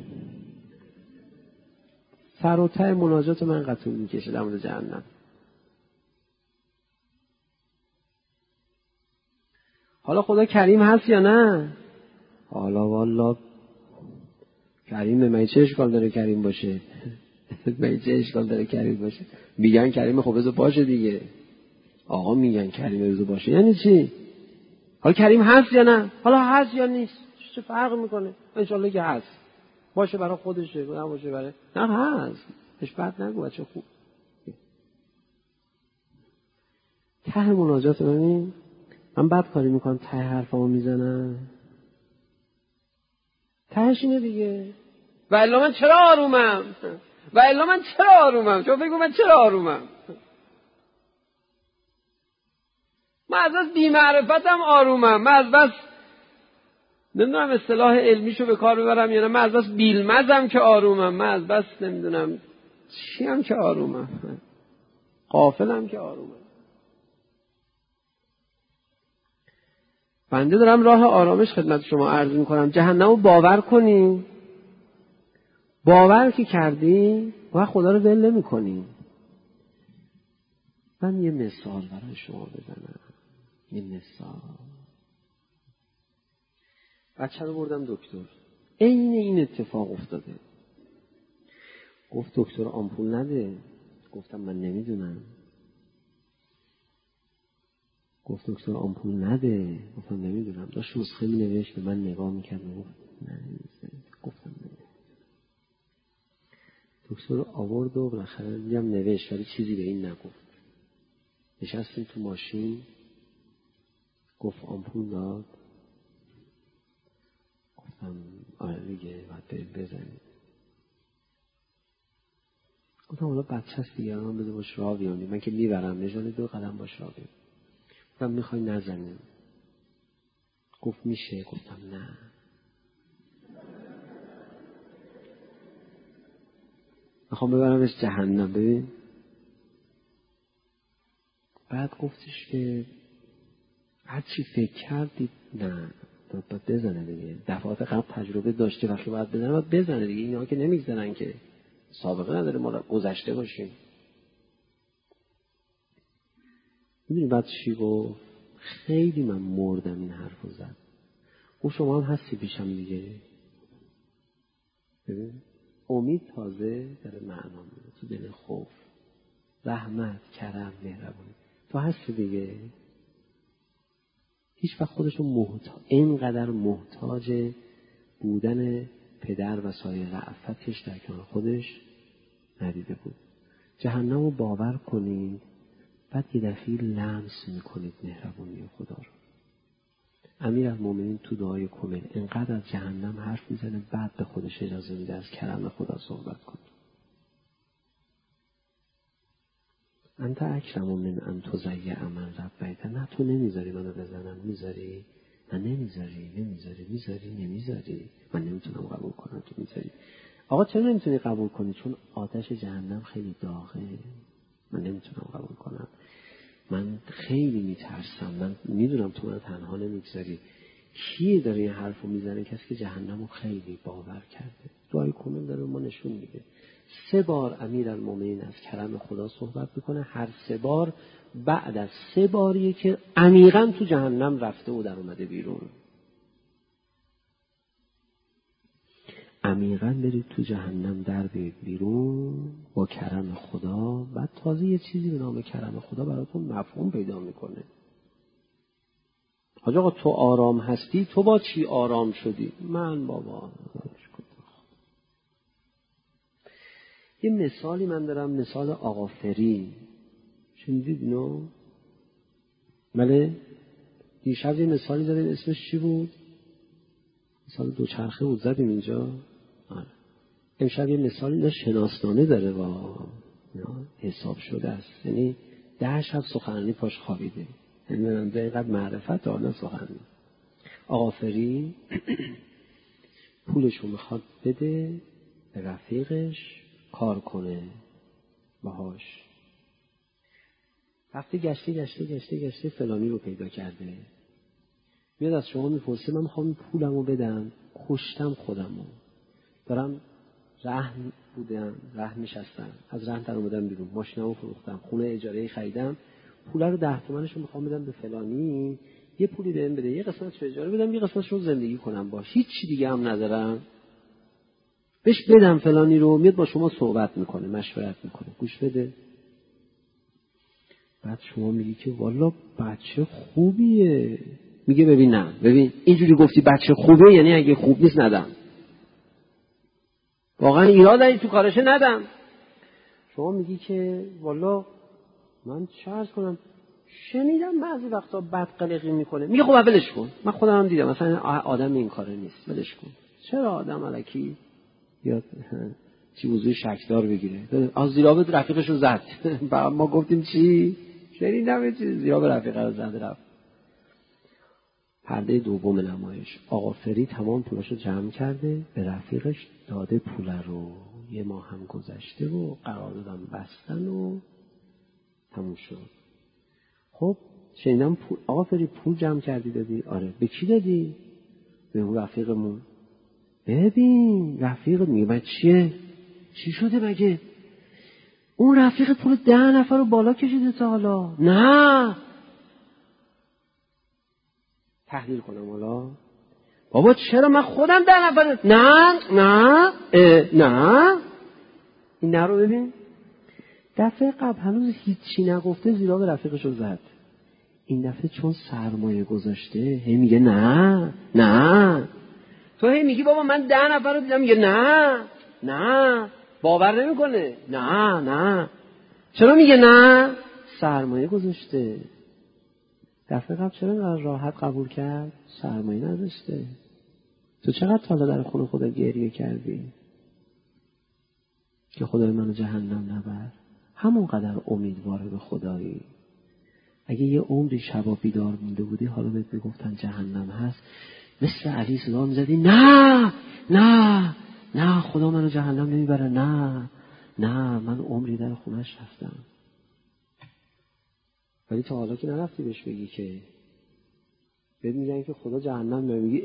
S2: سر و ته مناجات من قطور میکشه در مورد جهنم. حالا خدا کریم هست یا نه؟ حالا والا کریمه، من چه اشکال داره کریم باشه؟ من چه اشکال داره کریم باشه؟ میگن کریمه، خب بذار باشه دیگه. آقا میگن کریمه بذار باشه یعنی چی؟ حالا کریم هست یا نه؟ حالا هست یا نیست چه فرق میکنه؟ انشالله که هست، باشه برای خودشه، نباشه برای نه هست، اش بد نگو بچه خوب. ته مناجات من بد کاری میکنم، ته حرفامو میزنم، تهش اینه دیگه. و الا من چرا آرومم؟ شما فکر کن من چرا آرومم؟ من از بس بی‌معرفتم آرومم، من از بس نمیدونم اصطلاح علمیشو به کار ببرم یا نه، من از بس بیلمزم که آرومم، من از بس نمیدونم چیم که آرومم، غافلم که آرومم. بنده دارم راه آرامش خدمت شما عرض میکنم. جهنمو باور کنی، باور که کردی و خدا رو ول نمی‌کنی. من یه مثال برای شما بزنم، یه مثال. بچه رو بردم دکتر، عین این اتفاق افتاده. گفت دکتر آمپول نده. گفتم من نمیدونم. گفت دکتر آمپول نده. گفتم نمیدونم. داشت نسخه می نوشت، به من نگاه میکرد و گفت نه. گفتم نه. دکتر آورد و بالاخره دیدم نوشت ولی چیزی به این نگفت. نشستیم تو ماشین، گفت آمپول داد. گفتم آره دیگه باید برید بزنید. گفتم حالا بچه هست دیگه، من بذار باش راه بیانیم، من که میبرم نشانه 2 قدم باش راه بیانیم. گفتم میخوای نزنیم. گفت میشه. گفتم نه. میخوام ببرمش جهنم. ببین بعد گفتش که هر چی فکر کردید نه باید بزنه دیگه. دفعات قبل تجربه داشته وقتی باید بزنه باید بزنه دیگه. اینا که نمیگذارن که سابقه نداره ما گذشته باشیم. میدونی بعد چی گفت؟ خیلی من مردم این حرف رو زد. او شما هم هستی پیشم دیگه. ببین امید تازه داره معنا میده تو دل خوف. رحمت، کرم، مهربانی تو هستی دیگه. هیچ وقت خودشو اینقدر محتاج بودن پدر و سایر رأفتش در کنار خودش ندیده بود. جهنم رو باور کنید بعد یه دفعه لمس میکنید مهربانی خدا رو. امیرالمومنین تو دعای کمیل اینقدر از جهنم حرف میزنه بعد به خودش اجازه میده از کرم خدا صحبت کنه. انت اکرم من ان تضیع من ربیت. نه تو نمیذاری منو بزنم. میذاری؟ نه نمیذاری. من نمیتونم قبول کنم تو میذاری. آقا چرا نمیتونی قبول کنی؟ چون آتش جهنم خیلی داغه. من نمیتونم قبول کنم. من خیلی میترسم. من میدونم تو من تنها نمیگذاری. کیه داره این حرفو میزنه؟ کسی که جهنم رو خیلی باور کرده. دعای کامل داره ما نشون میده. 3 بار امیرالمومنین از کرم خدا صحبت میکنه. هر 3 بار بعد از 3 باریه که عمیقاً تو جهنم رفته و در اومده بیرون. عمیقاً برید تو جهنم در بیاید بیرون با کرم خدا. بعد تازه یه چیزی به نام کرم خدا براتون مفهوم پیدا میکنه. حاج آقا تو آرام هستی، تو با چی آرام شدی؟ من بابا یه مثالی من دارم، مثال آقا فری. شنیدید اینو؟ بله دیشب یه مثالی داریم اسمش چی بود؟ مثال دوچرخه بود زدیم اینجا. امشب یه مثالی نه شناسنامه داره با حساب شده است. یعنی 10 شب سخنرانی پاش خوابیده. یعنی اینقدر معرفت آنه سخنرانی. آقا فری پولشو میخواد بده به رفیقش کار کنه باهاش. وقتی گشته فلانی رو پیدا کرده. میاد از شما میپرسه من میخوام پولمو بدم، کشتم خودمو، دارم رهن بودم، رهن نشستم، از رهن در اومدم بیرون، ماشینمو فروختم، خونه اجاره‌ای خریدم، پول رو 10 تومنشو میخوام بدم به فلانی، یه پولی بهم بده، یه قسمتشو اجاره بدم، یه قسمتشو زندگی کنم باش، هیچ چی دیگه هم ندارم، بهش بدم فلانی رو. میاد با شما صحبت میکنه، مشورت میکنه، گوش بده. بعد شما میگی که والا بچه خوبیه. میگه ببین نه، ببین اینجوری گفتی بچه خوبه یعنی اگه خوب نیست ندم، واقعا ایراد داری تو کارشه ندم. شما میگی که والا من چه عرض کنم، شنیدم بعضی وقتا بد قلقی میکنه. میگه خب ولش کن، من خودم هم دیدم مثلا آدم این کاره نیست، ولش کن. چرا آدم الکی بیاد چی وضوع شکدار بگیره؟ از زیراب رفیقش رو زد. ما گفتیم چی؟ شنیدم چی زیراب رفیقه رو زد رفت. پرده دوم نمایش. آقا فری تمام پولاشو جمع کرده، به رفیقش داده پول رو. 1 ماه هم گذشته و قراردادم بستن و تموم شد. خب شنیدم آقا فری پول جمع کردی دادی؟ آره. به کی دادی؟ به اون رفیقمون. ببین رفیقت میگه من چیه؟ چی شده مگه؟ اون رفیق پول 10 نفر رو بالا کشیده تا حالا. نه تحلیل کنم حالا. بابا چرا من خودم 10 نفر؟ نه این نه رو ببین. دفعه قبل هنوز هیچی نگفته زیرا به رفیقش رو زد. این دفعه چون سرمایه گذاشته هی میگه نه. تو هی میگی بابا من 10 نفر رو دیدم، میگه نه باور نمیکنه. نه چرا میگه نه؟ سرمایه گذاشته. دفعه قبل چرا راحت قبول کرد؟ سرمایه نداشته. تو چقدر تا در خونه خدا گریه کردی که خدای منو جهنم نبر؟ همونقدر امیدواره به خدایی، اگه یه عمری شبا بیدار مونده بودی حالا بهت میگفتن جهنم هست، مثل علی صدا میزدی نه نه نه، خدا منو جهنم نمیبره، نه نه، من عمری در خونش رفتم. ولی تا حالا که نرفتی بهش بگی که بهت میگن که خدا جهنم نمیگی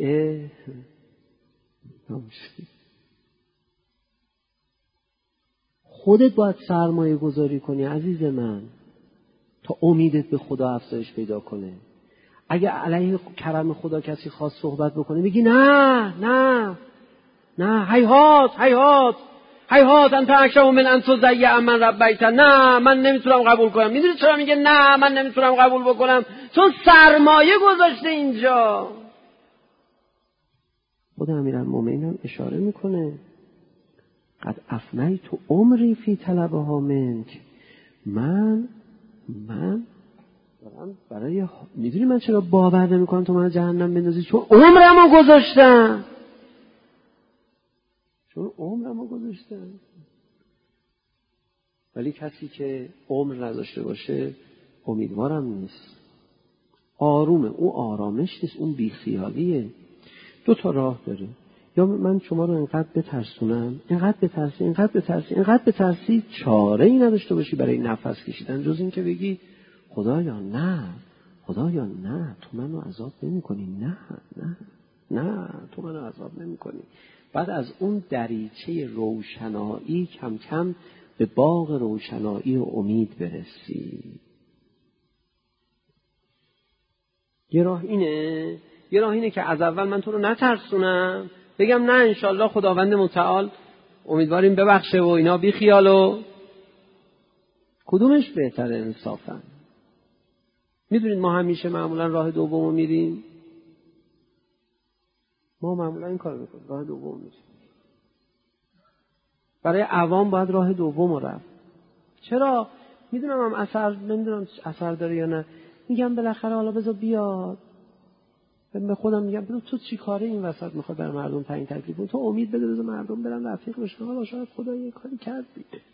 S2: خودت باید سرمایه گذاری کنی عزیز من تا امیدت به خدا افزایش پیدا کنه. اگه علیه کرم خدا کسی خواست صحبت بکنه میگی نه نه نه، هیهات هیهات هیهات انت اکرم من ان تضیع من ربیت، نه من نمیتونم قبول کنم. میدونی چرا میگه نه من نمیتونم قبول بکنم؟ چون سرمایه گذاشته اینجا. خود امیرالمومنین هم اشاره میکنه قد افنیت عمری فی طلبها منک، من دارم برای میدونی من چرا باور نمیکنم تو من جهنم بندازی؟ چون عمرمو گذاشتم، چون عمرمو گذاشتم. ولی کسی که عمر نداشته باشه امیدوارم نیست، آرومه، اون آرامش نیست، اون بیخیالیه. دو تا راه داره، یا من شما رو انقدر بترسونم، انقدر بترسی، انقدر بترسی، انقدر بترسی، چاره ای نداشته باشی برای نفس کشیدن جز این که بگی خدایا نه، خدایا نه، تو منو عذاب نمی کنی، نه نه نه، تو منو عذاب نمی کنی. بعد از اون دریچه روشنایی کم کم به باغ روشنایی و امید برسی. یه راه اینه که از اول من تو رو نترسونم، بگم نه انشالله خداوند متعال امیدواریم ببخشه و اینا، بی خیالو. کدومش بهتره انصافا؟ میدونید ما همیشه معمولا راه دومو میریم، ما معمولا این کار میکنیم، راه دوم میریم. برای عوام باید راه دومو رفت. چرا؟ میدونم هم نمیدونم اثر داره یا نه، میگم بالاخره حالا بذار بیاد. به خودم میگم بذار تو چی کاره این وسط میخواد برای مردم تعیین تکلیف کنی؟ تو امید بده بذار مردم برن رفیق بشن، حالا شاید خدا یه کاری کرد دیگه.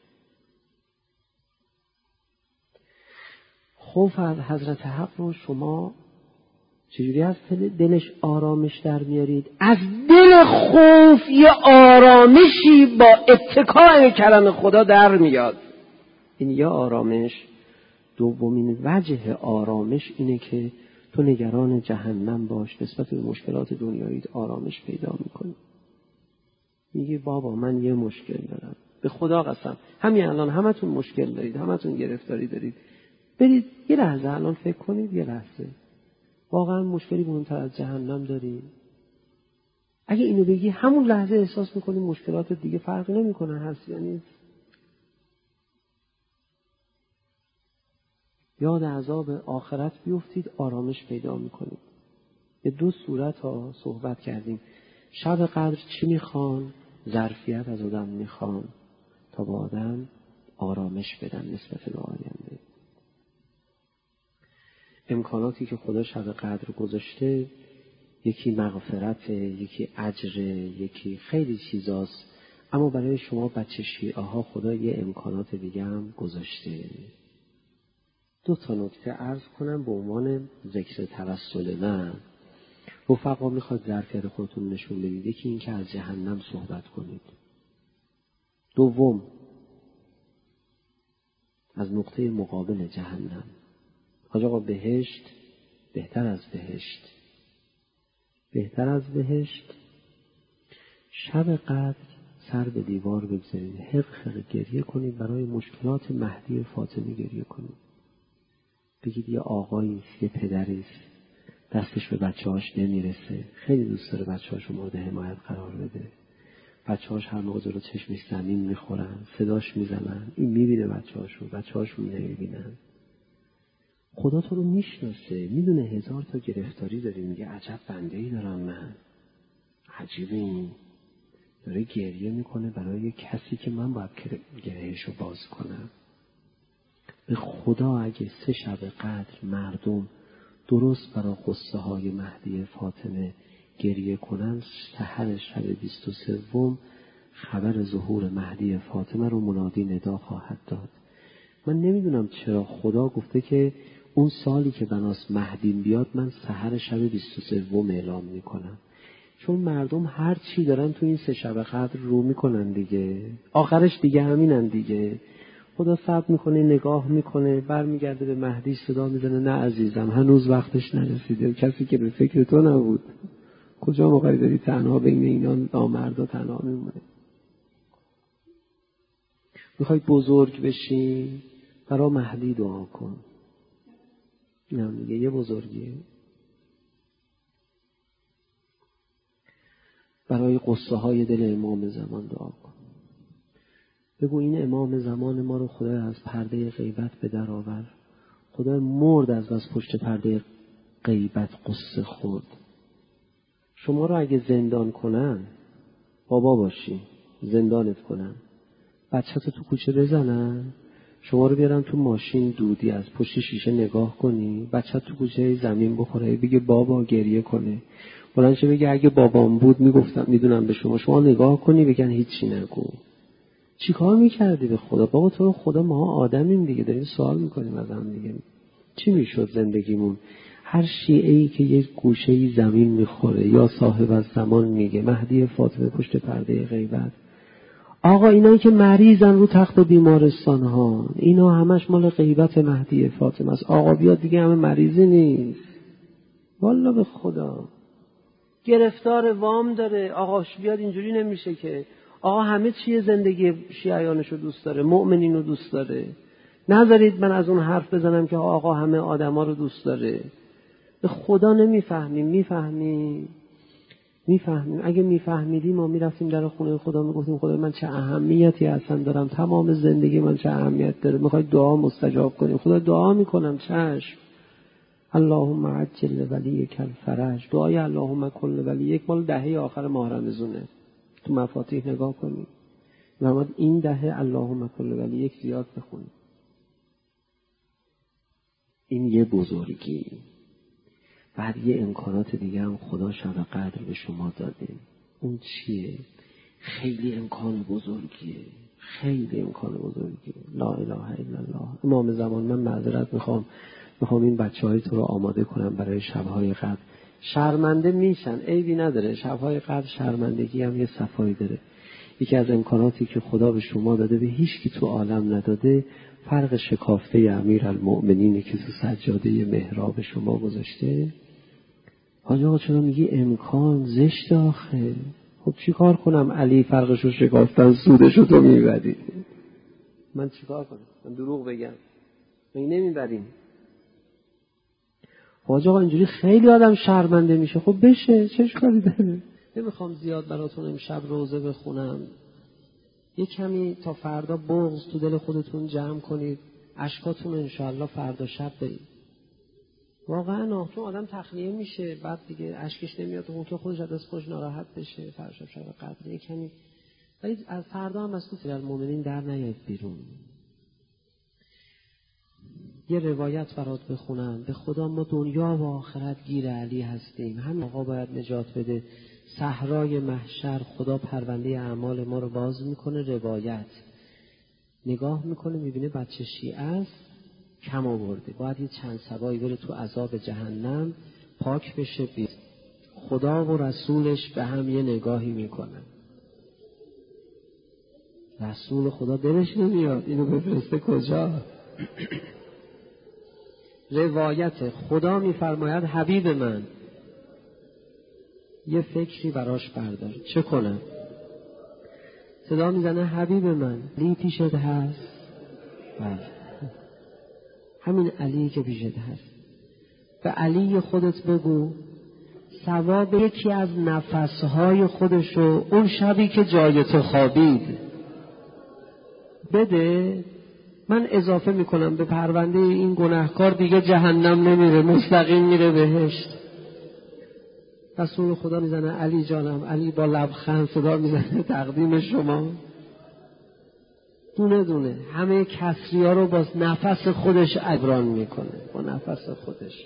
S2: خوف از حضرت حق رو شما چجوری از دلش آرامش در میارید؟ از دل خوف یه آرامشی با اتکای کرم خدا در میاد. این یه آرامش. دومین وجه آرامش اینه که تو نگران جهنم باش، نسبت به مشکلات دنیاییت آرامش پیدا میکنی. میگی بابا من یه مشکل دارم، به خدا قسم همین الان همتون مشکل دارید، همتون گرفتاری دارید، برید یه لحظه الان فکر کنید، یه لحظه واقعا مشکلی مهمتر از جهنم داری؟ اگه اینو بگی همون لحظه احساس میکنی مشکلات دیگه فرقی نمیکنه هست یا نیست. یاد عذاب آخرت بیفتید آرامش پیدا میکنید. به دو صورت ها صحبت کردیم. شب قدر چی میخوان؟ ظرفیت از آدم میخوان تا با آدم آرامش بدن نسبت به آینده. امکاناتی که خدا شب قدر گذاشته، یکی مغفرت، یکی اجر، یکی خیلی چیزاست، اما برای شما بچه شیعه ها خدا یه امکانات دیگه هم گذاشته. دو تا نکته عرض کنم به عنوان ذکر توسل من. رفقا میخواد ظرفیت خودتون نشون بدید. یکی این که از جهنم صحبت کنید. دوم از نقطه مقابل جهنم. حاج آقا بهشت بهتر از بهشت، بهتر از بهشت. شب قدر سر به دیوار بگذارید، حق گریه کنید، برای مشکلات مهدی فاطمی گریه کنید. بگید یه آقایی، یه پدریست، دستش به بچه‌هاش نمیرسه، خیلی دوست داره بچه‌هاشو مورد حمایت قرار بده. بچه‌هاش هر موقع جلو چشمش زمین میخورن، صداش میزنن، این میبینه بچه‌هاشو نمیبینن. خدا تو رو میشناسه، میدونه 1000 تا گرفتاری داری، میگه عجب بنده‌ای دارم من. عجیبه این داره گریه میکنه برای کسی که من باید گریهشو باز کنم. به خدا اگه 3 شب قدر مردم درست برای قصه های مهدی فاطمه گریه کنن، سحر شب 23 خبر ظهور مهدی فاطمه رو منادی ندا خواهد داد. من نمیدونم چرا خدا گفته که اون سالی که بناس مهدیم بیاد من سحر شب 23 اعلام میکنم. چون مردم هر چی دارن تو این 3 شب قدر رو میکنن دیگه، آخرش دیگه همینن دیگه. خدا صبر میکنه، نگاه میکنه، برمیگرده به مهدی صدا میزنه نه عزیزم هنوز وقتش نرسیده. کسی که به فکر تو نبود، کجا موقعی داری تنها بین اینا نامردا تنها میمونه؟ میخوای بزرگ بشی، برای مهدی دعا کن. نه میگه یه بزرگیه. برای قصه های دل امام زمان دعا کن. بگو این امام زمان ما رو خدا از پرده غیبت به در آور. خدا مرد از بس پشت پرده غیبت قصه خورد. شما رو اگه زندان کنن، بابا باشی زندانت کنن، بچه تو کوچه بزنن، شما رو بیارن تو ماشین دودی از پشت شیشه نگاه کنی، بچه تو کوچه زمین بخوره بگه بابا، گریه کنه، بلند شه بگه اگه بابام بود میگفتم میدونم به شما نگاه کنی بگن هیچی نگو. چی کار میکردی به خدا؟ بابا تو خدا ما آدمیم دیگه، داریم سوال میکنیم از هم دیگه. چی میشد زندگیمون؟ هر شیعه‌ای که یک گوشه‌ای زمین میخوره یا صاحب از زمان میگه مهدی فاطمه پشت پرده غیبت. آقا اینایی که مریضن رو تخت بیمارستان ها، اینا همش مال غیبت مهدی فاطمه است. آقا بیاد دیگه همه مریضی نیست. والله به خدا گرفتار وام داره، آقاش بیاد اینجوری نمیشه که. آقا همه چیه زندگی شیعیانشو دوست داره، مؤمنینو دوست داره. نذارید من از اون حرف بزنم که آقا همه آدما رو دوست داره. به خدا نمیفهمیم. میفهمیم. اگه میفهمیدیم ما میرفتیم در خونه خدا میگفتیم خدا من چه اهمیتی اصلا دارم، تمام زندگی من چه اهمیت داره، میخوای دعا مستجاب کنیم؟ خدا دعا میکنم چشم. اللهم عجل ولیک الفرج. دعای اللهم کل ولیک مال دهه آخر ماه رمضونه، تو مفاتیح نگاه کنیم. محمد این دهه اللهم کل ولیک زیاد بخونیم. این یه بزرگی. بعد یه امکانات دیگه هم خدا شب قدر به شما داده. اون چیه؟ خیلی امکان بزرگیه. لا اله الا الله. امام زمان من معذرت میخوام این بچه‌های تو رو آماده کنم برای شب‌های قدر. شرمنده میشن، عیبی نداره. شب‌های قدر شرمندگی هم یه صفایی داره. یکی از امکاناتی که خدا به شما داده به هیچ کی تو عالم نداده، فرق شکافته امیرالمؤمنینی که تو سجاده محراب شما گذاشته. حاج آقا چرا میگی امکان؟ زشت آخه. خب چی کار کنم؟ علی فرقشو شکافتن، سودشو تو میبری. من چی کار کنم؟ من دروغ بگم؟ من نمیبریم. حاج آقا اینجوری خیلی آدم شرمنده میشه. خب بشه، چه اشکالی داره؟ نمیخوام زیاد براتون امشب روزه بخونم. یه کمی تا فردا بغض تو دل خودتون جمع کنید، اشکاتون انشاءالله فردا شب برید. واقعا چون آدم تخلیه میشه، بعد دیگه اشکش نمیاد، ممکن خودش از خودش ناراحت بشه. فرشا شب قدر یه کمی، ولی از فردا هم از تو المؤمنین در نیاید بیرون. یه روایت برات بخونم. به خدا ما دنیا و آخرت گیر علی هستیم. همین آقا باید نجات بده. صحرای محشر خدا پرونده اعمال ما رو باز میکنه. روایت نگاه میکنه میبینه بچه شیعه است، کم آورده، باید یه چند سبایی بره تو عذاب جهنم پاک بشه. خدا و رسولش به هم یه نگاهی میکنن. رسول خدا دلش نمیاد اینو بفرسته کجا. روایت خدا میفرماید حبیب من یه فکری براش بردار، چه کنم؟ صدا میزنه حبیب من علی پیشت هست؟ بله، همین علی که پیشت هست. به علی خودت بگو ثواب یکی از نفسهای خودشو اون شبی که جای تو خوابید بده. من اضافه میکنم به پرونده این گناهکار دیگه جهنم نمیره، مستقیم میره بهشت. رسول خدا میزنه علی جانم. علی با لبخند صدا میزنه تقدیم شما. دونه دونه همه کسری ها رو با نفس خودش عبران میکنه، با نفس خودش.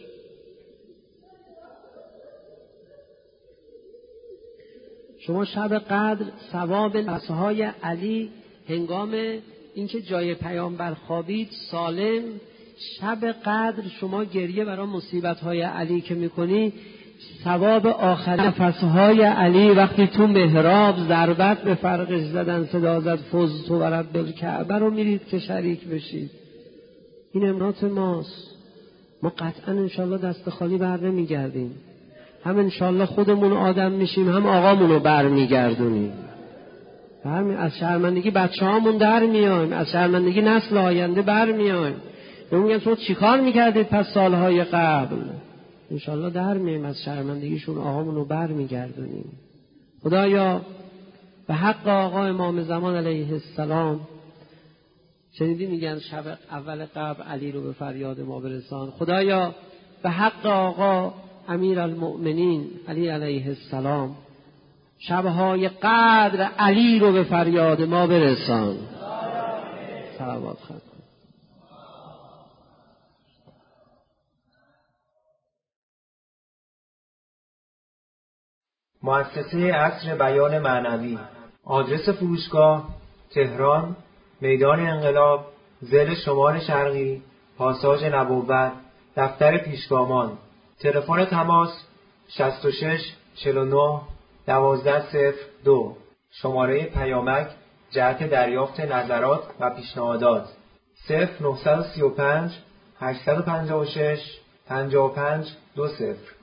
S2: شما شب قدر ثواب نفسهای علی هنگام اینکه جای پیامبر خوابید سالم، شب قدر شما گریه برای مصیبت‌های علی که می‌کنی، ثواب آخر نفس‌های علی وقتی تو محراب ضربت به فرقش زدن، صدا زد فزت و رب الکعبه رو میرید که شریک بشید. این امرات ماست. ما قطعا انشالله دست خالی بر نمیگردیم. هم انشالله خودمون آدم میشیم، هم آقامون رو بر میگردونیم. از شرمندگی بچه هامون در میایم، از شرمندگی نسل آینده بر میایم. میگن تو چیکار میکردید پس سالهای قبل؟ انشالله در میایم از شرمندگیشون، آقامون رو بر میگردونیم. خدایا به حق آقا امام زمان علیه السلام، شنیدی میگن شب اول قبل علی رو به فریاد ما برسان. خدایا به حق آقا امیر المؤمنین علی علیه السلام، شبهای قدر علی رو به فریاد ما برسان. صلوات خواهد.
S1: مؤسسه عصر بیان معنوی. آدرس فروشگاه: تهران، میدان انقلاب، ذیل شمال شرقی، پاساژ نبوت، دفتر پیشگامان. تلفن تماس 66 49 1202. شماره پیامک جهت دریافت نظرات و پیشنهادات 0935 856 5520.